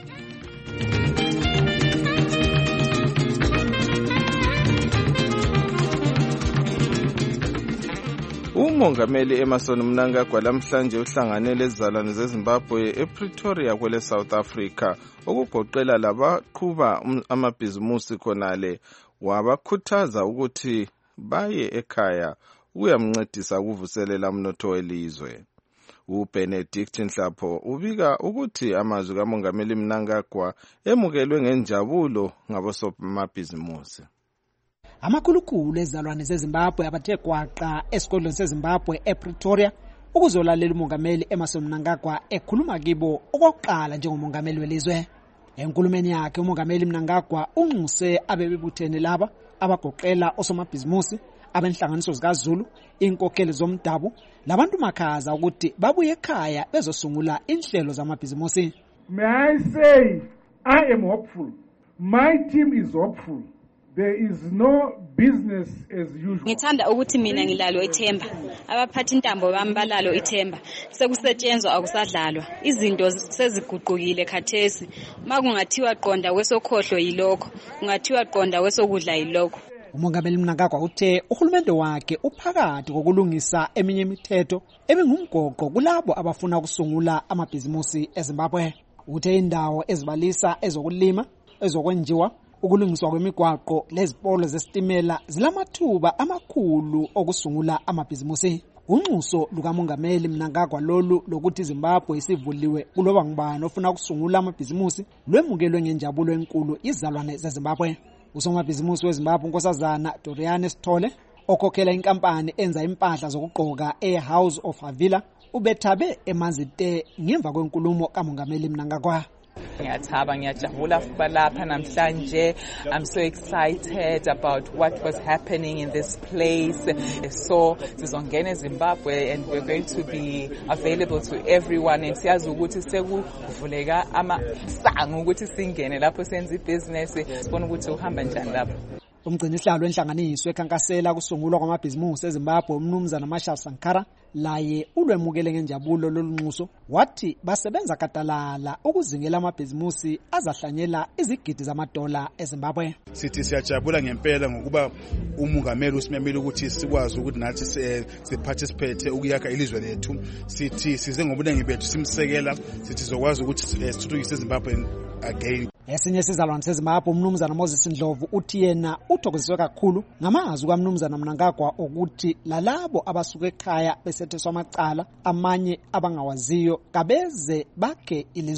Umongameli Emmerson Mnangagwa lamhlanje uhlanganele izizalwane zeZimbabwe ePretoria kwele South Africa okugoqela labaqhuba amabhizimusi khonale wabakhuthaza ukuthi baye ekhaya ukuyamncedisa ukuvuselela umnotho welizwe. uBenedict Nhlapho ubika ukuthi amazwi kamongameli Mnangagwa emukelwe ngenjabulo ngabosomabhizimusi. Amakhulukhulu ezizalwane zeZimbabwe abathe gwaqa esigodlweni seZimbabwe ePretoria ukuzolalela umongameli Emmerson Mnangagwa ekhuluma kibo okokuqala njengomongameli welizwe. Enkulumeni yakhe umongameli Mnangagwa unxuse abebebuthene laba abagoqela osomabhizimusi, abenhlanganiso zikaZulu, inkokheli zomdabu, labantu makhaza ukuthi babuye ekhaya bezosungula inhlelo zamabhizimusi. May I say I am hopeful. My team is hopeful. There is no business as usual. Ngithanda ukuthi mina ngilalo ithemba. Abaphathi intambo bami balalo ithemba. Sekusetshenzwa akusadlalwa. Izinto seziguqukile khathesi. Makungathiwa qonda kwesokhohlo yilokho, kungathiwa qonda kwesokudla yilokho. Umongameli Mnangagwa uthe uhulumende wakhe uphakathi kokulungisa eminye imithetho ebingumgoqo kulabo abafuna ukusungula amabhizimusi eZimbabwe. Uthe indawo ezibalisa ezokulima, ezokwenjiwa, ukulungiswa kwemigwaqo lezipolo zesitimela zilamathuba amakhulu okusungula amabhizimusi. Unxuso lukamongameli Mnangagwa lolu lokuthi iZimbabwe isivuliwe kuloba ngubani ofuna ukusungula amabhizimusi lwemukelwe ngenjabulo enkulu izizalwane zeZimbabwe. Usomabhizimusi weZimbabwe unkosazana Doriane Sithole okhokhela inkampani enza impahla zokugqoka eHouse of Avila ubethabe eMazite ngemva kwenkulumo kamongameli Mnangagwa. Ngiyathaba ngiyajabula futhi lapha namhlanje. I'm so excited about what was happening in this place. So sizongena eZimbabwe and we're going to be available to everyone and siyazi ukuthi sekuvuleka amasango ukuthi singene lapho senze ibusiness sibone ukuthi uhamba njani lapho. Umgcinisihlalo wenhlanganiso ekhankasela kusungulwa kwamabhizimusi eZimbabwe umnumzana Marshall Sankara laye ulwemukele ngenjabulo lolunxuso wathi basebenza katalala ukuzingela amabhizimusi azahlanyela izigidi zamadola eZimbabwe. Sithi siyajabula ngempela ngokuba umongameli usimemile ukuthi sikwazi ukuthi nathi siparticipate ukuyakha ilizwe lethu. Sithi size ngobunengi bethu simsekela, sithi zokwazi ukuthi sithuthukise iZimbabwe again. Esinye sizalwane seZimbabwe umnumzana Moses Ndlovu uthi yena uthokoziswe kakhulu ngamazwi kaMnumzana Mnangagwa ukuthi lalabo abasuka ekhaya besetheswa amacala amanye abangawaziyo kabeze bakhe ilizwe.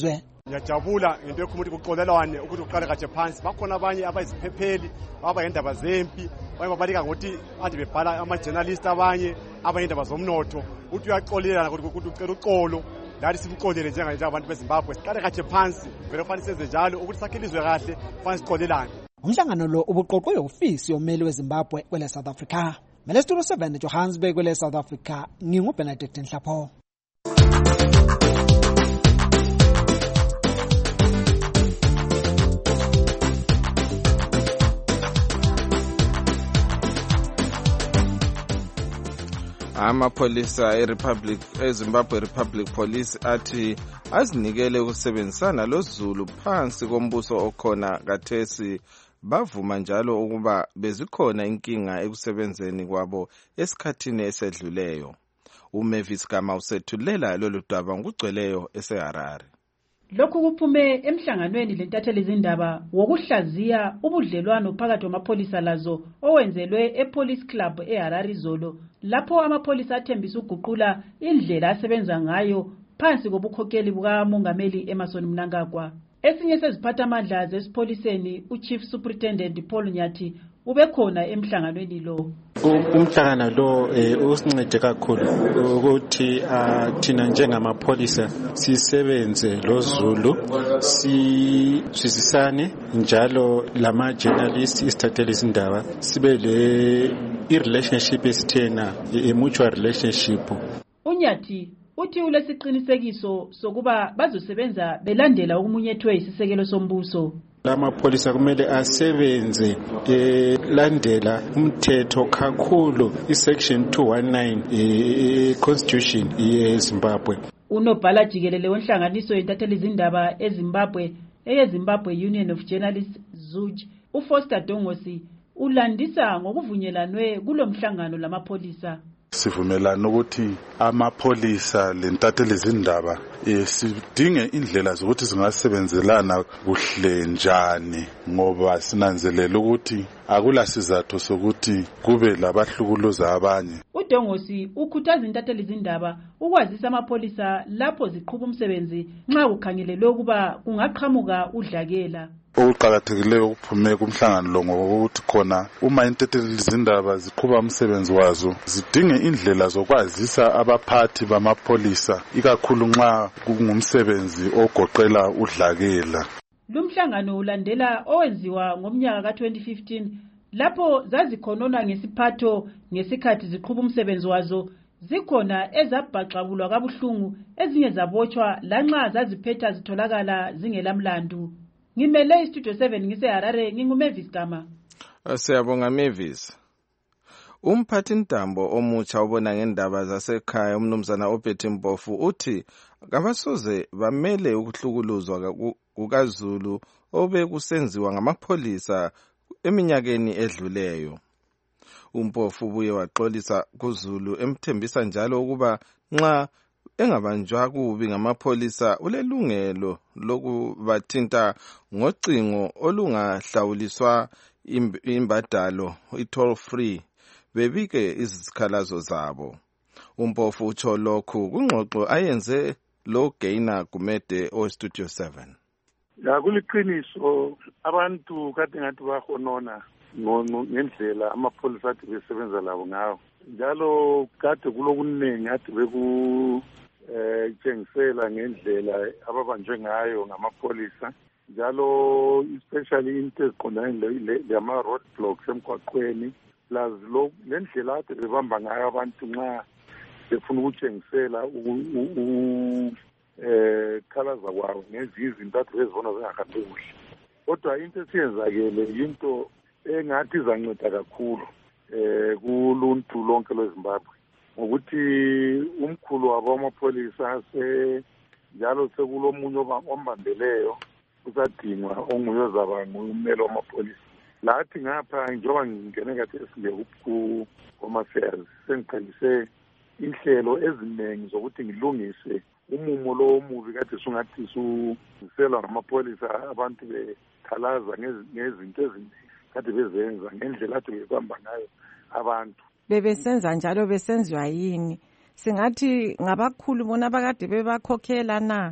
Ngiyajabula ngento yokuthi kuqolelwane ukuthi uqale kahle phansi. Bakhona abanye abayiziphepheli abayindaba zempi, abanye babalika ngokuthi ade bebhala ama-journalist abanye abayindaba zomnotho. Uthi uyaxolelana ukuthi ucela uxolo. Lari simxolele njengabantu beZimbabwe. Siqale kahle phansi, vele kufanele senze njalo ukuthi sakhe ilizwe kahle, kufanele siqolelane. Umhlangano lo ubuqoqwe yi-ofisi yommeli weZimbabwe kwele South Africa. Mele Studio seven Johannesburg kwele South Africa. NginguBenedict Nhlapho. Amapholisa eRepublic eZimbabwe Republic Police athi azinikele ukusebenzisana loZulu phansi kombuso okhona kathesi. Bavuma njalo ukuba bezikhona inkinga ekusebenzeni kwabo esikhathini esedluleyo. uMavis Gama usethulela lolu daba ngugcweleyo eseHarare. Lokhu kuphume emhlanganweni lentatheli izindaba wokuhlaziya ubudlelwano phakathi kwamapholisa lazo owenzelwe ePolice Club eHarare izolo, lapho amapholisa athembisa uguqula indlela asebenza ngayo phansi kobukhokeli bukaMongameli Emmerson Mnangagwa. Esinye seziphathamandla zesipholiseni uChief Superintendent Paul Nyathi ubekhona emhlanganweni lo. Umhlangano lo usincede kakhulu ukuthi thina njengamapholisa sisebenze loZulu, sisizisane njalo lama journalists isithathele izindaba, sibe le i-relationship esithena a mutual relationship. Unyathi uthi ulesiqinisekiso sokuba bazosebenza belandela ukumunyethwe isisekelo sombuso. Amapholisa kumele asebenze elandela umthetho kakhulu isection two nineteen e-constitution yeZimbabwe. Unobhala jikelele wenhlanganiso yentatheli izindaba eZimbabwe eyeZimbabwe Union of Journalists Z U J uFoster Dongosi ulandisa ngokuvunyelanwe kulomhlangano lamapholisa. Sivumelana ukuthi amapholisa lentatheli izindaba sidinge indlela zokuthi singasebenzelana kuhle njani, ngoba sinanzelela ukuthi akula sizathu sokuthi kube labahlukuluza abanye. uDongosi ukhuthaza intatheli izindaba ukwazisa amapholisa lapho ziqhubha umsebenzi nxa kukhangelelwe ukuba kungaqhamuka udlakela. Okuqakathekileyo kuphume kumhlangano lo ngokuthi khona uma intatheli izindaba ziqhuba umsebenzi wazo zidinge indlela zokwazisa abaphathi bamapholisa, ikakhulu nxa kungumsebenzi ogoqela udlakela. Lumhlangano ulandela owenziwa ngomnyaka ka twenty fifteen lapho zazikhonona ngesiphatho ngesikhathi ziqhubha umsebenzi wazo, zikhona ezabhaxabulwa kabuhlungu, ezinye zabotshwa lanxa zaziphetha zitholakala zingelamlandu. Ngimele iStudio seven ngiseHarare, nginguMavis Gama. Siyabonga Mavis. Umphathi ntambo omutsha ubona ngendaba zasekhaya umnumzana Obeti Mpofu uthi kabasoze bamele ukuhlukuluzwa kukaZulu obekusenziwa ngamapholisa eminyakeni edluleyo. Umpofu ubuye waxolisa kuZulu emthembisa njalo ukuba nxa engabanjwa kubi ngamapholisa ulelungelo lokubathinta ngocingo olungahlawuliswa imbadalo i-toll free bebike izikhalazo zabo. Umpofu utsho lokhu kungxoxo ayenze lo Gaina Gumede o-Studio seven. Ya kuliqiniso abantu kade ngathi bahonona ngendlela amapholisa athi besebenza labo ngawo, njalo kade kulokuningi athi beku eh tshengisela ngendlela ababanjwe ngayo ngamapholisa, njalo especially into eziqondane lama road blocks emgwaqweni, plus lo lendlela ade bebamba ngayo abantu nxa befuna ukutshengisela eh khalaza kwawo ngezinye izinto ade bezibona zingahambi kuhle. Kodwa into esiyenzakele into engathi izanceda kakhulu eh kuluntu lonke lweZimbabwe ngokuthi umkhulu wabo amapholisa se njalo sekulomunye ombambeleyo usadingwa onguye ozaba ngummeli wamapholisa. Lathi ngapha njengoba ngingene kathi esinge ku Home Affairs sengiqhelise inhlelo eziningi zokuthi ngilungise umumo lo omubi kade sungathi suselwa ngamapholisa, abantu bekhalaza ngezinto eziningi kade bezenza ngendlela athi bebamba ngayo abantu. Bebesenza njalo besenziwa yini? Singathi ngabakhulu bona bakade bebakhokhela na?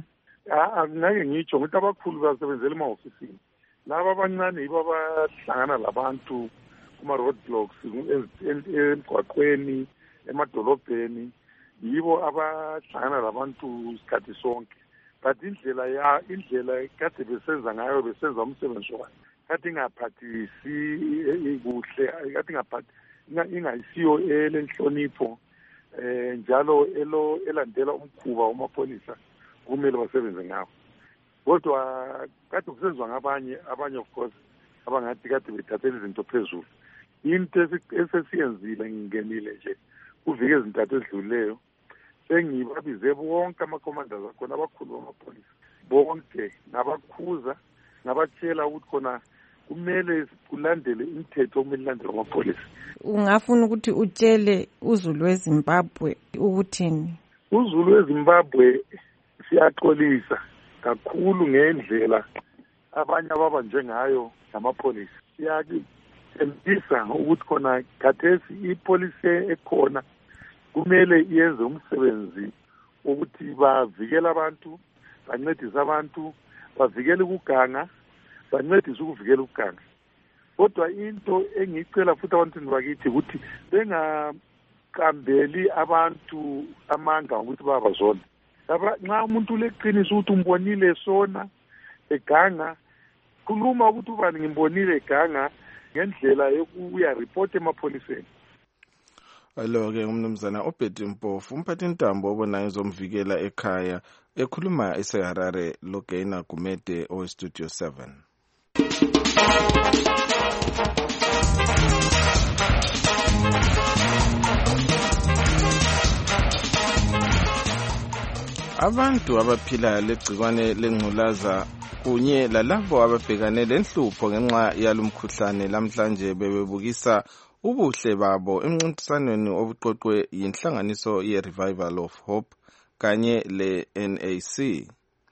Ngake ngitsho ukuthi abakhulu basebenzela emahofisini. Laba abancane yibo abahlangana labantu kuma-road blocks emgwaqweni, emadolobheni, yibo abahlangana labantu isikhathi sonke. But indlela ya indlela kade besenza ngayo besenza umsebenzi wayo kade ingaphathisi kuhle, kade ingaphathi ingayisiyo elenhlonipho eh njalo elo elandela umkhuba wamapolisa kumele basebenze ngawo. Kodwa kade kusenzwa ngabanye abanye of course abangathi kade bethathela izinto phezulu. Into esesiyenzile ngingenile nje kuvike izintathu ezidluleyo sengibabize bonke ama-commanders akhona abakhulu bamapolisa bonke nabakhuza nabatshela ukuthi khona kumele kulandele imithetho okumele ilandelwe amapolisa. Ungafuna ukuthi utshele uZulu weZimbabwe ukuthini? uZulu weZimbabwe siyaxolisa kakhulu ngendlela abanye ababanje ngayo namapolisa. Siyakithembisa ukuthi khona khathesi ipolisi ekhona kumele yenze umsebenzi ukuthi bavikele abantu, bancedise abantu, bavikele ukuganga, bancedise ukuvikela ukuganga. Kodwa into engicela futhi abantwini bakithi ukuthi bengaqambeli abantu amanga ukuthi babazona. Nxa umuntu uleqiniso ukuthi umbonile sona eganga, khuluma ukuthi ubani ngimbonile eganga ngendlela yokuya report emapholiseni. Alo-ke umnumzana Obedi Mpofu, umphathi intambo obonayo ezomvikela ekhaya, ekhuluma eseHarare loGaina Gumede oweStudio seven. Abantu abaphila legcikwane lengculaza kunye lalabo ababhekane lenhlupho ngenxa yalomkhuhlane lamhlanje bebebukisa ubuhle babo emncintisanweni obuqoqwe yinhlanganiso ye-Revival of Hope kanye le-N A C.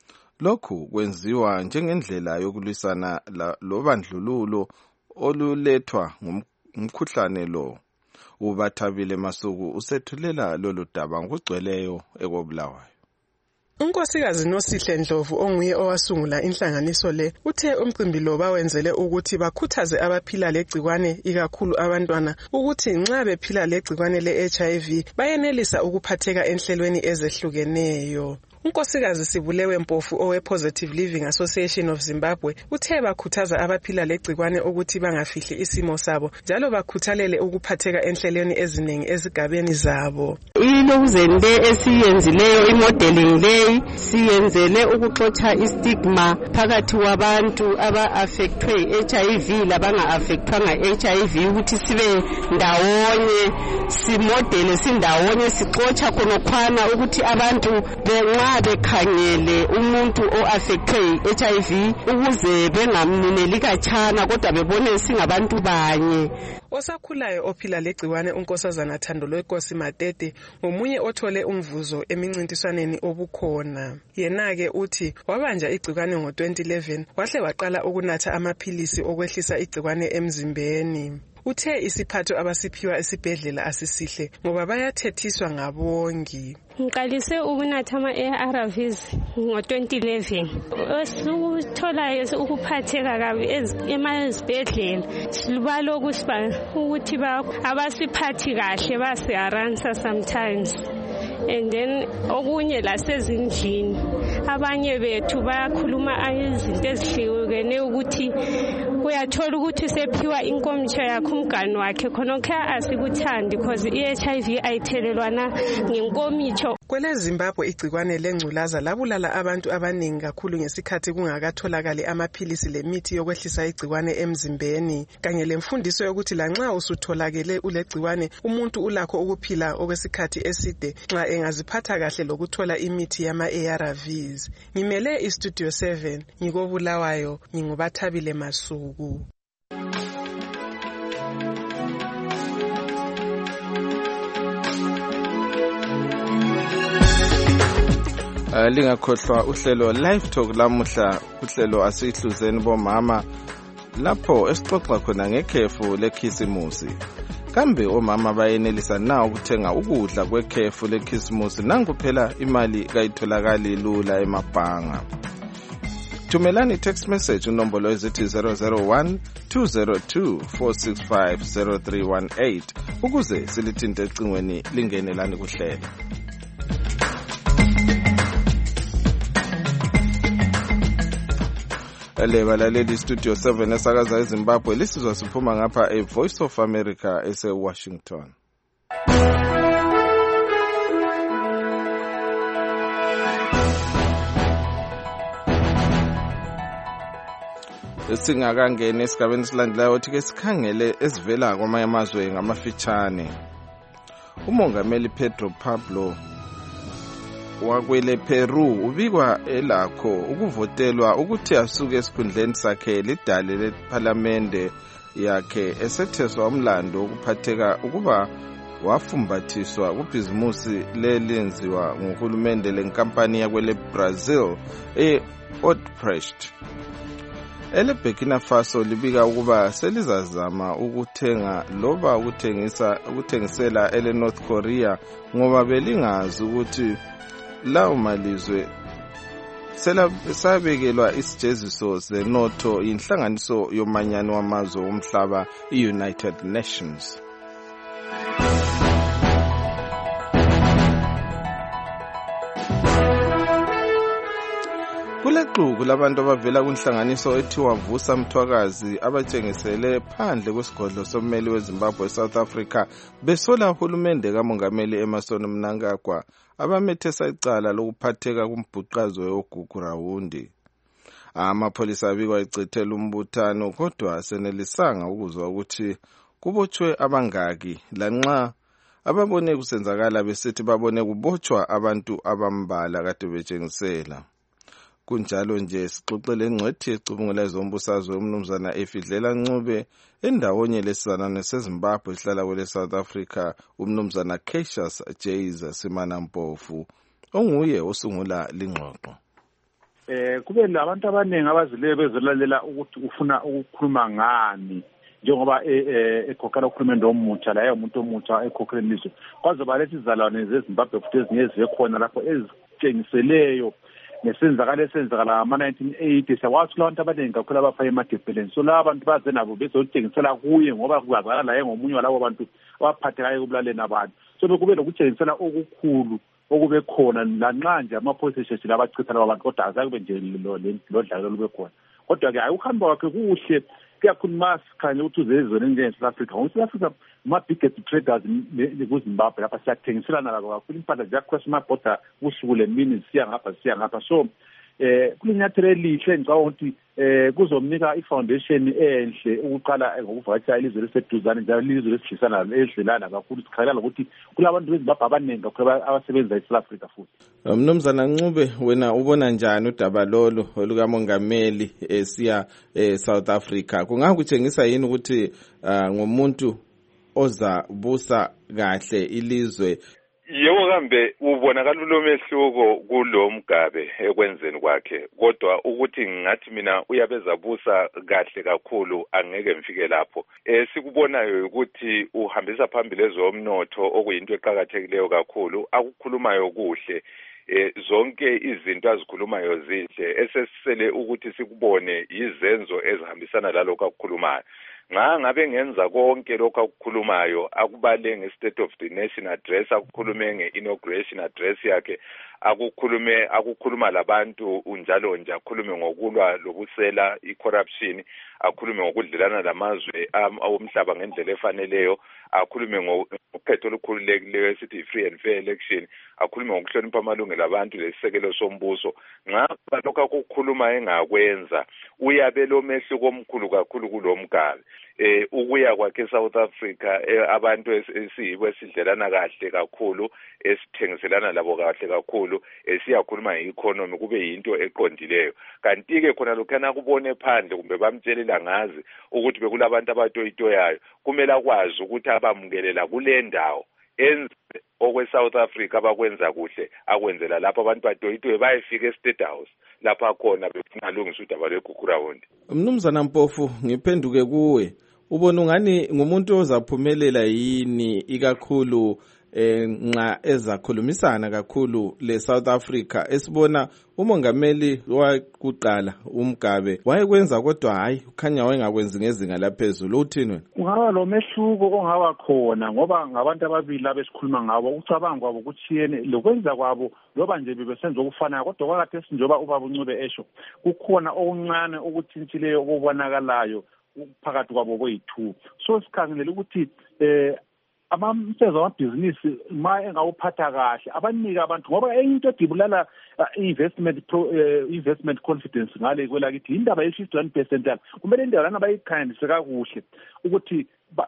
Lokhu kwenziwa njengendlela yokulwisana lobandlululo olulethwa ngumkhuhlane lo. Ubathabile Masuku usethulela lolu daba ngokugcweleyo ekobulawayo. Unkosikazi Nosihle Ndlovu onguye owasungula inhlanganiso le uthe umcimbi lo bawenzele ukuthi bakhuthaze abaphila legcikwane ikakhulu abantwana ukuthi nxa bephila legcikwane le-H I V bayenelisa ukuphatheka enhlelweni ezehlukeneyo. Unkosikazi Sibulewe Mpofu owe Positive Living Association of Zimbabwe uthe bakhuthaza abaphila legcikwane ukuthi bangafihli isimo sabo njalo bakhuthalele ukuphatheka enhlelweni eziningi ezigabeni zabo. Ilokuzende esiyenzileyo imodeling leyi siyenzele ukuxotsha istigma phakathi kwabantu aba-affectwe H I V labanga-affectwanga H I V ukuthi sibe ndawonye simodele sindawonye sixotsha khonokhwana ukuthi abantu benxa bekhangele umuntu o-affectwe H I V ukuze bengamneneli katshana kodwa bebone singabantu banye. Osakhulayo ophila legciwane unkosazana Thandolo Nkosi Matete ngomunye othole umvuzo emincintiswaneni obukhona. Yena-ke uthi wabanja igciwane ngo twenty eleven wahle waqala ukunatha amaphilisi okwehlisa igciwane emzimbeni. Uthe isiphatho abasiphiwa esibhedlela asisihle ngoba bayathethiswa ngabongi. Ngiqalise ukunatha ama-A R Vs ngo twenty eleven. Esikutholayo ukuphatheka kabi emazibhedlela silubalo ukuthi abasiphathi kahle basiharansa sometimes. And then okunye lasezindlini abanye bethu bayakhuluma izinto ezihlukene ukuthi uyathola ukuthi sephiwa inkomitsho yakhe umgani wakhe khonokho asikuthandi because i-H I V ayithelelwana ngenkomitsho. Kwele Zimbabwe igcikwane lengculaza labulala abantu abaningi kakhulu ngesikhathi kungakatholakali amaphilisi lemithi yokwehlisa igcikwane emzimbeni kanye lemfundiso yokuthi lanxa usutholakele ulegcikwane umuntu ulakho ukuphila okwesikhathi eside nxa engaziphatha kahle lokuthola imithi yama-A R Vs. Ngimele iStudio seven ngikobulawayo ngingubathabile Masuku. Lingakhohlwa uhlelo Live Talk lamuhla uhlelo asihluzeni bomama lapho esixoxa khona ngekhefu lekhisimusi. kambe omama bayenelisa na ukuthenga ukudla kwekhefu lekhisimusi nangu phela imali kayitholakali lula emabhanga. Thumelani text message unombolo ezithi zero zero one two zero two four six five zero three one eight ukuze silithinte ecingweni lingenelani kuhlelo. Leba laleli studio seven esakaza eZimbabwe lisizwa siphuma ngapha e Voice of America ese Washington. Singakangena esigabeni silandelayo ukuthi ke sikhangele esivela kwamanye amazwe ngamafitshane. Umongameli Pedro Pablo wakwele Peru ubikwa elakho ukuvotelwa ukuthi asuke esikhundleni sakhe lidale leParliamente yakhe esetheswa umlando ukuphatheka ukuba wafumbathiswa kubhizimusi lelenziwa nguhulumende lenkampani yakwele Brazil e-Odebrecht. Ele Burkina Faso libika ukuba selizazama ukuthenga loba ukuthengisa ukuthengisela ele North Korea ngoba belingazi ukuthi lawo malizwe selabekelwa isijeziso zenotho inhlanganiso yomanyano wamazwe omhlaba i-United Nations. Kuleqhuku labantu abavela kunhlanganiso ethiwa Vusa Mthwakazi abatshengisele phandle kwesigodlo sommeli weZimbabwe eSouth Africa besola uhulumende kamongameli Emmerson Mnangagwa abamethesa icala lokuphatheka kumbhuqazo yogugu Rawundi. Amapholisa abikwa ecithela umbuthano kodwa asenelisanga ukuzwa ukuthi kubotshwe abangaki lanxa ababone kusenzakala besithi babone kubotshwa abantu abambala kade betshengisela. Kunjalo nje sixoxele engcwethi ecubungula ezombusazwe umnumzana Efidlela Ncube endawonye lesizana seZimbabwe sihlala kwele South Africa umnumzana Cassius Jays Simana Mpofu onguye osungula lingxoxo. Eh kube labantu abaningi abazile bezolalela ukuthi ufuna ukukhuluma ngani njengoba ekhokhela ukhulumende omutsha la umuntu omutsha ekhokhela ilizwe kwaze balethe izalwane zeZimbabwe futhi ezinye ezikhona lapho ezitshengiseleyo nesenzakala esenzakala ama nineteen eighty sakwathi abantu abaningi kakhulu abapha emadebheleni so la abantu baze nabo bezotshengisela kuye ngoba kuzakala la ngomunye walabo bantu abaphathekayo kubulaleni abantu so bekube lokutshengisela okukhulu okube khona lanxa nje amaphoyisa sheshila abachitha labo bantu kodwa azakube nje lo dlalo lube khona kodwa ke ayukhamba wakhe kuhle kuyakhuluma sikhanye ukuthi uzezweni njengeSouth Africa ngoba South Africa ma biggest traders kuZimbabwe lapha siyathengiselana labo kakhulu impahla ziyacross amabhoda usuku lemini siya ngapha siya ngapha so eh kulinyathelo elihle ngicabanga ukuthi eh kuzomnika ifoundation enhle ukuqala ngokuvakatshela ilizwe leseduzane njalo ilizwe lesidlisana edlelana kakhulu sikhalela ukuthi kulabantu beZimbabwe abaningi kakhulu abasebenza eSouth Africa futhi. Mnumzana Ncube wena ubona njani udaba lolu olukamongameli esiya eSouth Africa kungakutshengisa yini ukuthi ngomuntu oza busa kahle ilizwe? Yebo kambe ubonakala ulomehluko kulomgabe ekwenzeni kwakhe kodwa ukuthi ngathi mina uyabeza busa kahle kakhulu angeke mfike lapho eh sikubonayo ukuthi uhambisa phambili ezomnotho okuyinto eqhakathekileyo kakhulu akukhulumayo kuhle eh zonke izinto azikhulumayo zihle esesele ukuthi sikubone izenzo ezihambisana lalokho akukhulumayo nga ngabe ngenza konke lokho akukhulumayo akubale nge-State of the Nation address akukhulume nge-inauguration address yakhe akukhulume akukhuluma labantu unjalo nje akhulume ngokulwa lobusela i-corruption akhulume ngokudlelana lamazwe omhlaba ngendlela efaneleyo akhulume ngokhetho olukhululekileyo esithi free and fair election akhulume ngokuhlonipha amalungelo abantu lesisekelo sombuso nga lokho akukhuluma engakwenza uyabela omehluko omkhulu kakhulu kulomgabe eh ukuya kwakhe eSouth Africa abantu esiyibo esidlelana kahle kakhulu esithengiselana labo kahle kakhulu esiyakhuluma nge-economy kube yinto eqondileyo kanti ke khona lokhana kubone phandle kumbe bamtshelela ngazi ukuthi bekulabantu abatoyitoyayo kumele akwazi ukuthi abamukelela kule ndawo enze okwe-South Africa abakwenza kuhle akwenzela lapho abantu batoyitoye bayefika e-State House lapha khona befuna lungisa udaba lweGugu Rawundi. Mnumzana Mpofu ngiphenduke kuwe ubona ungani ngumuntu ozaphumelela yini ikakhulu eh nxa ezakhulumisana kakhulu le South Africa esibona umongameli wakuqala uMgabe wayekwenza kodwa hayi ukhanya wayengakwenzi ngezinga laphezulu uthini wena ungaba lo mehluko ongaba khona ngoba ngabantu ababili abesikhuluma ngabo ucabanga kwabo kuchiyene lokwenza kwabo loba nje bebesenza ukufana kodwa kwakade sinjoba ubaba uNcube esho kukhona okuncane ukuthintileyo okubonakalayo phakathi kwabo boyi-two so sikhangelela ukuthi eh amamsebenzi amabhizinisi ma engawuphatha kahle abanika abantu ngoba into edibulala investment investment confidence ngale kwelakithi indaba ye-fifty-one percent kumele indawo lana bayikhandise kakuhle ukuthi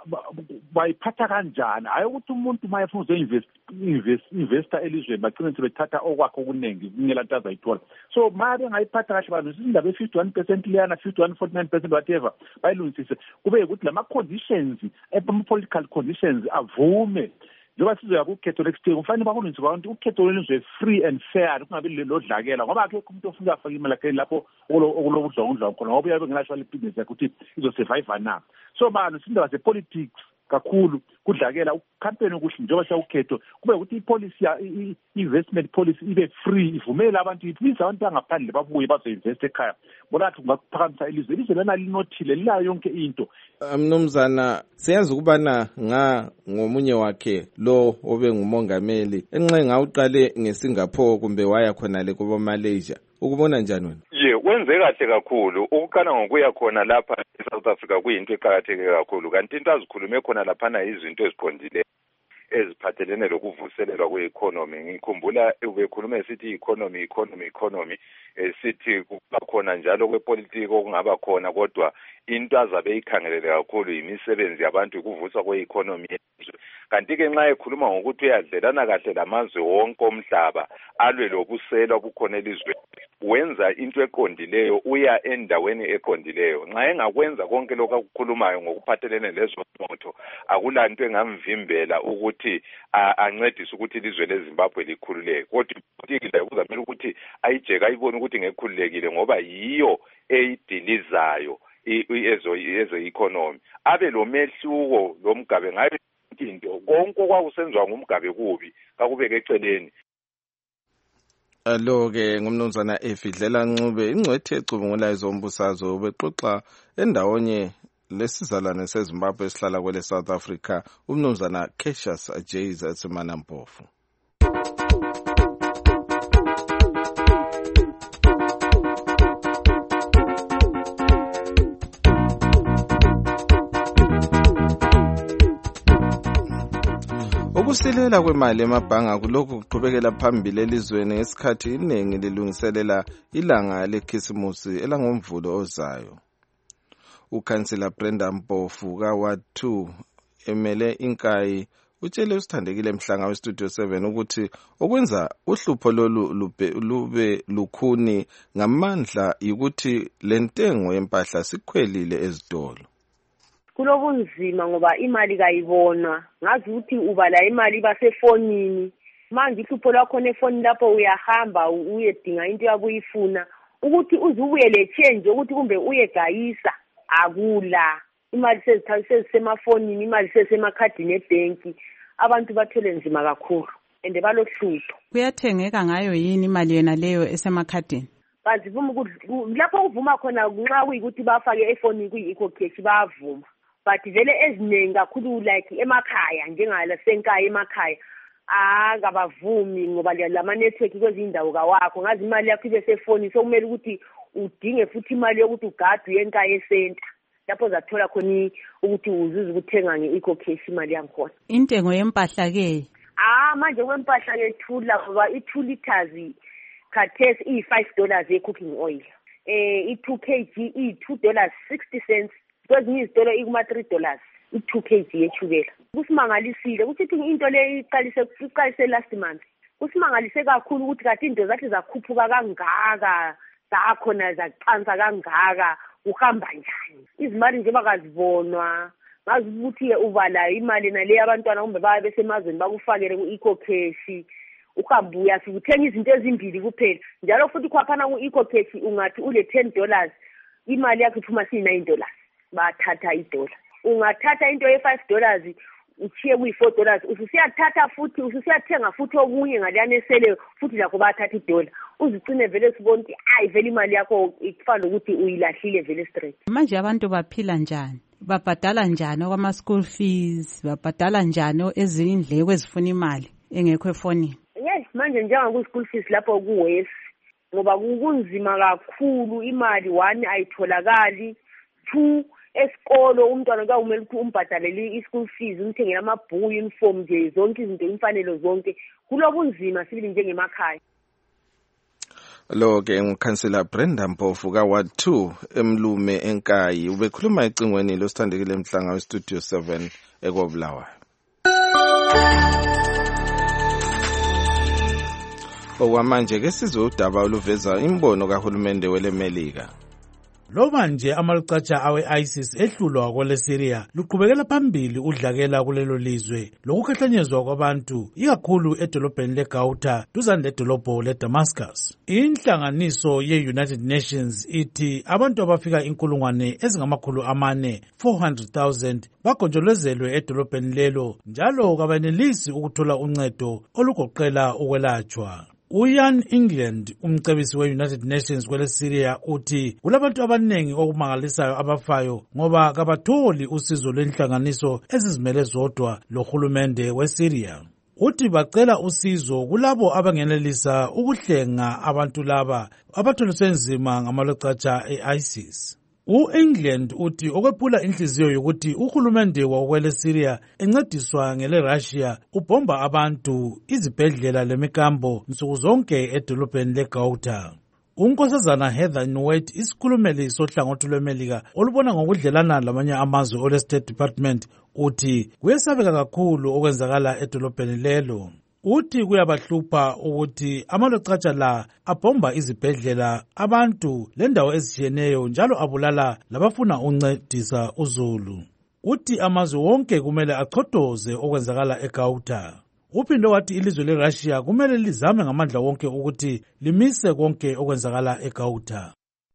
bayiphatha kanjani hayi ukuthi umuntu ma efuna ukuzoinvest investor elizweni bagcine sebethatha okwakho okuningi kungela nto azayithola so ma bengayiphatha kahle bantu indaba ye-fifty-one percent leyana fifty-one forty-nine percent whatever bayilungisise kube ukuthi lama conditions ama-political conditions avume njengoba sizoya kukhetho next year kufanele bakulungise abantu ukhetho lwelizwe free and fair kungabi lodlakela ngoba akekho umuntu ofuna afaka imali yakhe lapho okulobudlongudlongo khona ngoba uyabe ngenasho business yakhe ukuthi izosurvive na so bantu sindaba ze-politics kakhulu kudlakela ucampaign okuhle njengoba siyawukhetho kube ukuthi ipolicy investment policy ibe free ivumela abantu iphisa abantu bangaphandle babuye bazoinvest ekhaya bona athi kungaphakamisa ilizwe ilizwe lana linothile lilayo yonke into mnumzana siyazi ukubana nga ngomunye wakhe lo obe ngumongameli enxe ngawuqale ngeSingapore kumbe waya khona le kubo Malaysia ukubona njani wena ye wenze kahle kakhulu ukuqala ngokuya khona lapha eSouth Africa kuyinto eqhakatheke kakhulu kanti into azikhulume khona lapha na izinto eziqondile eziphathelene lokuvuselelwa kwe-economy ngikhumbula ubekhuluma esithi economy economy economy esithi kuba khona njalo kwepolitiki okungaba khona kodwa into azabe ikhangelele kakhulu imisebenzi yabantu ukuvuswa kwe-economy kanti ke nxa ekhuluma ngokuthi uyadlelana kahle lamazwe wonke omhlaba alwe lobuselwa bukhona elizweni wenza into eqondileyo uya endaweni eqondileyo nxa engakwenza konke lokho akukhulumayo ngokuphathelene lezomnotho akulanto engamvimbela ukuthi ancedise ukuthi ilizwe leZimbabwe likhululeke kodwa ipolitiki la kuzamela ukuthi ayijeka ayibone ukuthi ngekhululekile ngoba yiyo eyidilizayo ezo ezo economy abe lo mehluko lo Mugabe ngabe into konke okwakusenziwa nguMugabe kubi kakubeke eceleni alo ke ngumnumzana Efidlela Ncube ingcwethe ecubungula izombusazwe bexoxa endawonye lesizalwane seZimbabwe esihlala kwele South Africa umnumzana Cassius Jays Semanampofu Ukusilela kwemali emabhanga kulokhu kuqhubekela phambili elizweni ngesikhathi iningi lilungiselela ilanga lekhisimusi elangomvulo ozayo. Ukhansela Brenda Mpofu ka Ward two emele inkayi utshele usithandekile Mhlanga we Studio seven ukuthi okwenza uhlupho lolu lube lukhuni ngamandla ukuthi lentengo yempahla sikhwelile ezitolo. Kulobunzima ngoba imali kayibonwa ngazi ukuthi ubala imali basefonini manje ihlupho lakho nefoni lapho uyahamba uyedinga into yakuyifuna ukuthi uzubuye le change ukuthi kumbe uyegayisa akula imali sezithathise semafonini imali sesemakhadini ebanki abantu bathele nzima kakhulu ende balohlupho kuyathengeka ngayo yini imali yena leyo esemakhadini bazivuma ukuthi lapho uvuma khona nxa kuyikuthi bafake efonini kuyi-eco cash bavuma but vele eziningi kakhulu like emakhaya njengala senkaya emakhaya akabavumi ngoba lama network kwezindawo kawakho ngazi imali yakho ibe sefoni sokumele ukuthi udinge futhi imali yokuthi ugade yenkaya esenta lapho zathola khona ukuthi uzuze ukuthenga nge-eco cash imali yankhona intengo yempahla ke ah manje kwempahla ke thula ngoba i-two liters khathesi iyi-five dollars ye-cooking oil eh i-two kilograms iyi-two dollars sixty cents kwezinye izitolo ikuma-three dollars i-two kilograms yeshukela kusimangalisile ukuthi into le iqalise iqalise last month kusimangalise kakhulu ukuthi kade into zathi zakhuphuka kangaka zakhona zaqansa kangaka uhamba njani izimali nje bakazibonwa ngazi ukuthi ubala imali nale abantwana kumbe babe besemazweni bakufakele ku-eco cash uhambe uyafika uthenga izinto ezimbili kuphela njalo futhi khwaphana ku-eco cash ungathi ule ten dollars imali yakho iphuma siyi-nine dollars bathatha idola ungathatha into ye-five dollars uchiye kuyi-four dollars ususiyathatha futhi ususiyathenga futhi okunye ngaliyana eseleyo futhi lakho bayathatha idola uzigcine vele sibona ukuthi ayi vele imali yakho ikufana nokuthi uyilahlile vele straight. Manje abantu baphila njani? Babhadala njani okwama-school fees? Babhadala njani ezinye indleko ezifuna imali engekho efonini? Yes, manje njengaku-school fees lapho ku-West ngoba kunzima kakhulu, imali one ayitholakali, two esikolo umntwana kawumele ukuthi umbhadalele i-school fees, umthengele amabhuku, uniform nje zonke izinto, imfanelo zonke, kulobunzima sibili njengemakhaya. Lo ke ngukhansela Brenda Mpofu ka Ward two eMlume eNkayi ubekhuluma ecingweni losithandekile emhlanga weStudio seven ekobulawayo. Okwamanje ke sizwe udaba oluveza imbono kahulumende weleMelika. Lo manje amalucatsha awe-ISIS ehlulwa kwele Syria luqhubekela phambili udlakela kulelo lizwe lokukhahlanyezwa kwabantu ikakhulu edolobheni leGauta duzane ledolobho leDamascus. Inhlanganiso ye-United Nations ithi abantu abafika inkulungwane ezingamakhulu amane four hundred thousand bagonjolozelwe edolobheni lelo njalo kabenelisi ukuthola uncedo olugoqela ukwelatshwa. Uyan England umcebisi we-United Nations kwele Syria uthi kulabantu abanengi okumangalisayo abafayo ngoba kabatholi usizo lwenhlanganiso ezizimele zodwa lohulumende weSyria. Uthi bacela usizo kulabo abangenelisa ukuhlenga abantu laba abatholiswe nzima ngamalocatsha e-ISIS. U-England uthi okwephula inhliziyo yokuthi uhulumende wakwele Syria encediswa ngele Russia ubomba abantu izibhedlela lemikambo nsuku zonke edolobheni leGauta. Unkosazana Heather Nuet isikhulumeli sohlangothi lweMelika olubona ngokudlelana lamanye amazwe ole State Department uthi kuyesabeka kakhulu okwenzakala edolobheni lelo. Uthi kuyabahlupha ukuthi amalocatsha la abhomba izibhedlela abantu lendawo ezitshiyeneyo njalo abulala labafuna uncedisa uzulu. Uthi amazwe wonke kumele aqhodoze okwenzakala eGauta. Uphinde wathi ilizwe leRussia kumele lizame ngamandla wonke ukuthi limise konke okwenzakala eGauta.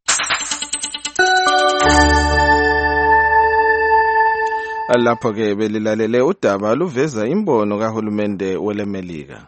Lapho ke belilalele udaba luveza imbono kahulumende weleMelika.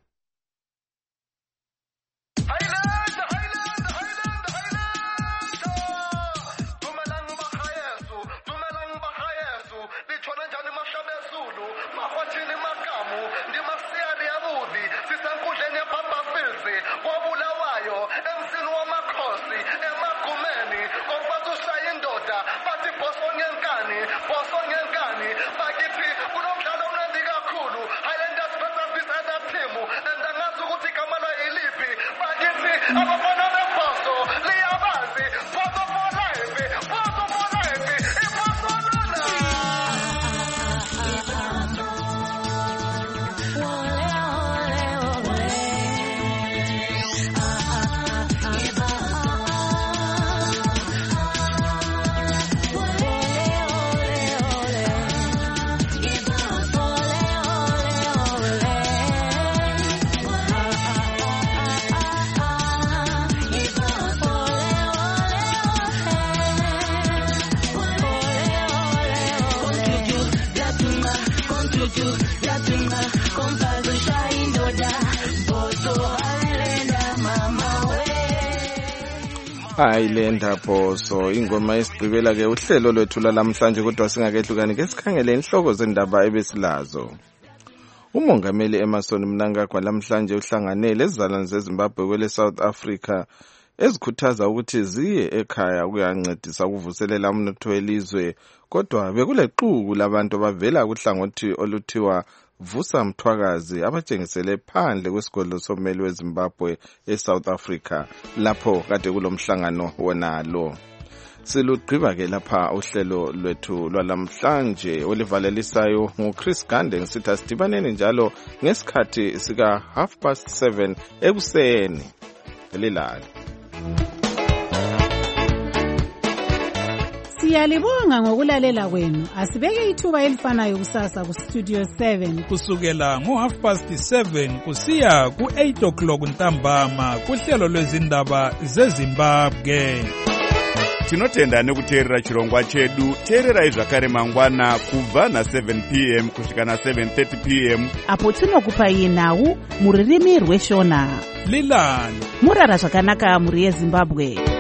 Hayi le ndapho so ingoma esigqibela ke uhlelo lwethu lamhlanje kodwa singakehlukani ke sikhangele inhloko zendaba ebesilazo. Umongameli Emmerson Mnangagwa lamhlanje uhlanganele ezizalwane zeZimbabwe kwele South Africa ezikhuthaza ukuthi ziye ekhaya ukuyancedisa ukuvuselela umnotho welizwe kodwa bekuleqhuku labantu abavela kuhlangothi oluthiwa Vusa Mthwakazi abatshengisele phandle kwesigodlo sommeli weZimbabwe eSouth Africa lapho kade kulomhlangano wonalo. Silugqiba ke lapha uhlelo lwethu lwalamhlanje olivalelisayo nguChris Gande ngisithi asidibaneni njalo ngesikhathi sika half past seven ekuseni. Lilali. Siyalibonga ngokulalela kwenu. Asibeke ithuba elifanayo kusasa ku Studio seven kusukela ngo half past seven kusiya ku eight o'clock ntambama kuhlelo lwezindaba zeZimbabwe. tinotenda nekuteerera chirongwa chedu. Teererai zvakare mangwana kubva na7 p m kusvika na7 thirty p m apo tinokupai nhau muririmi rweshona. Lilani murara zvakanaka muri yeZimbabwe.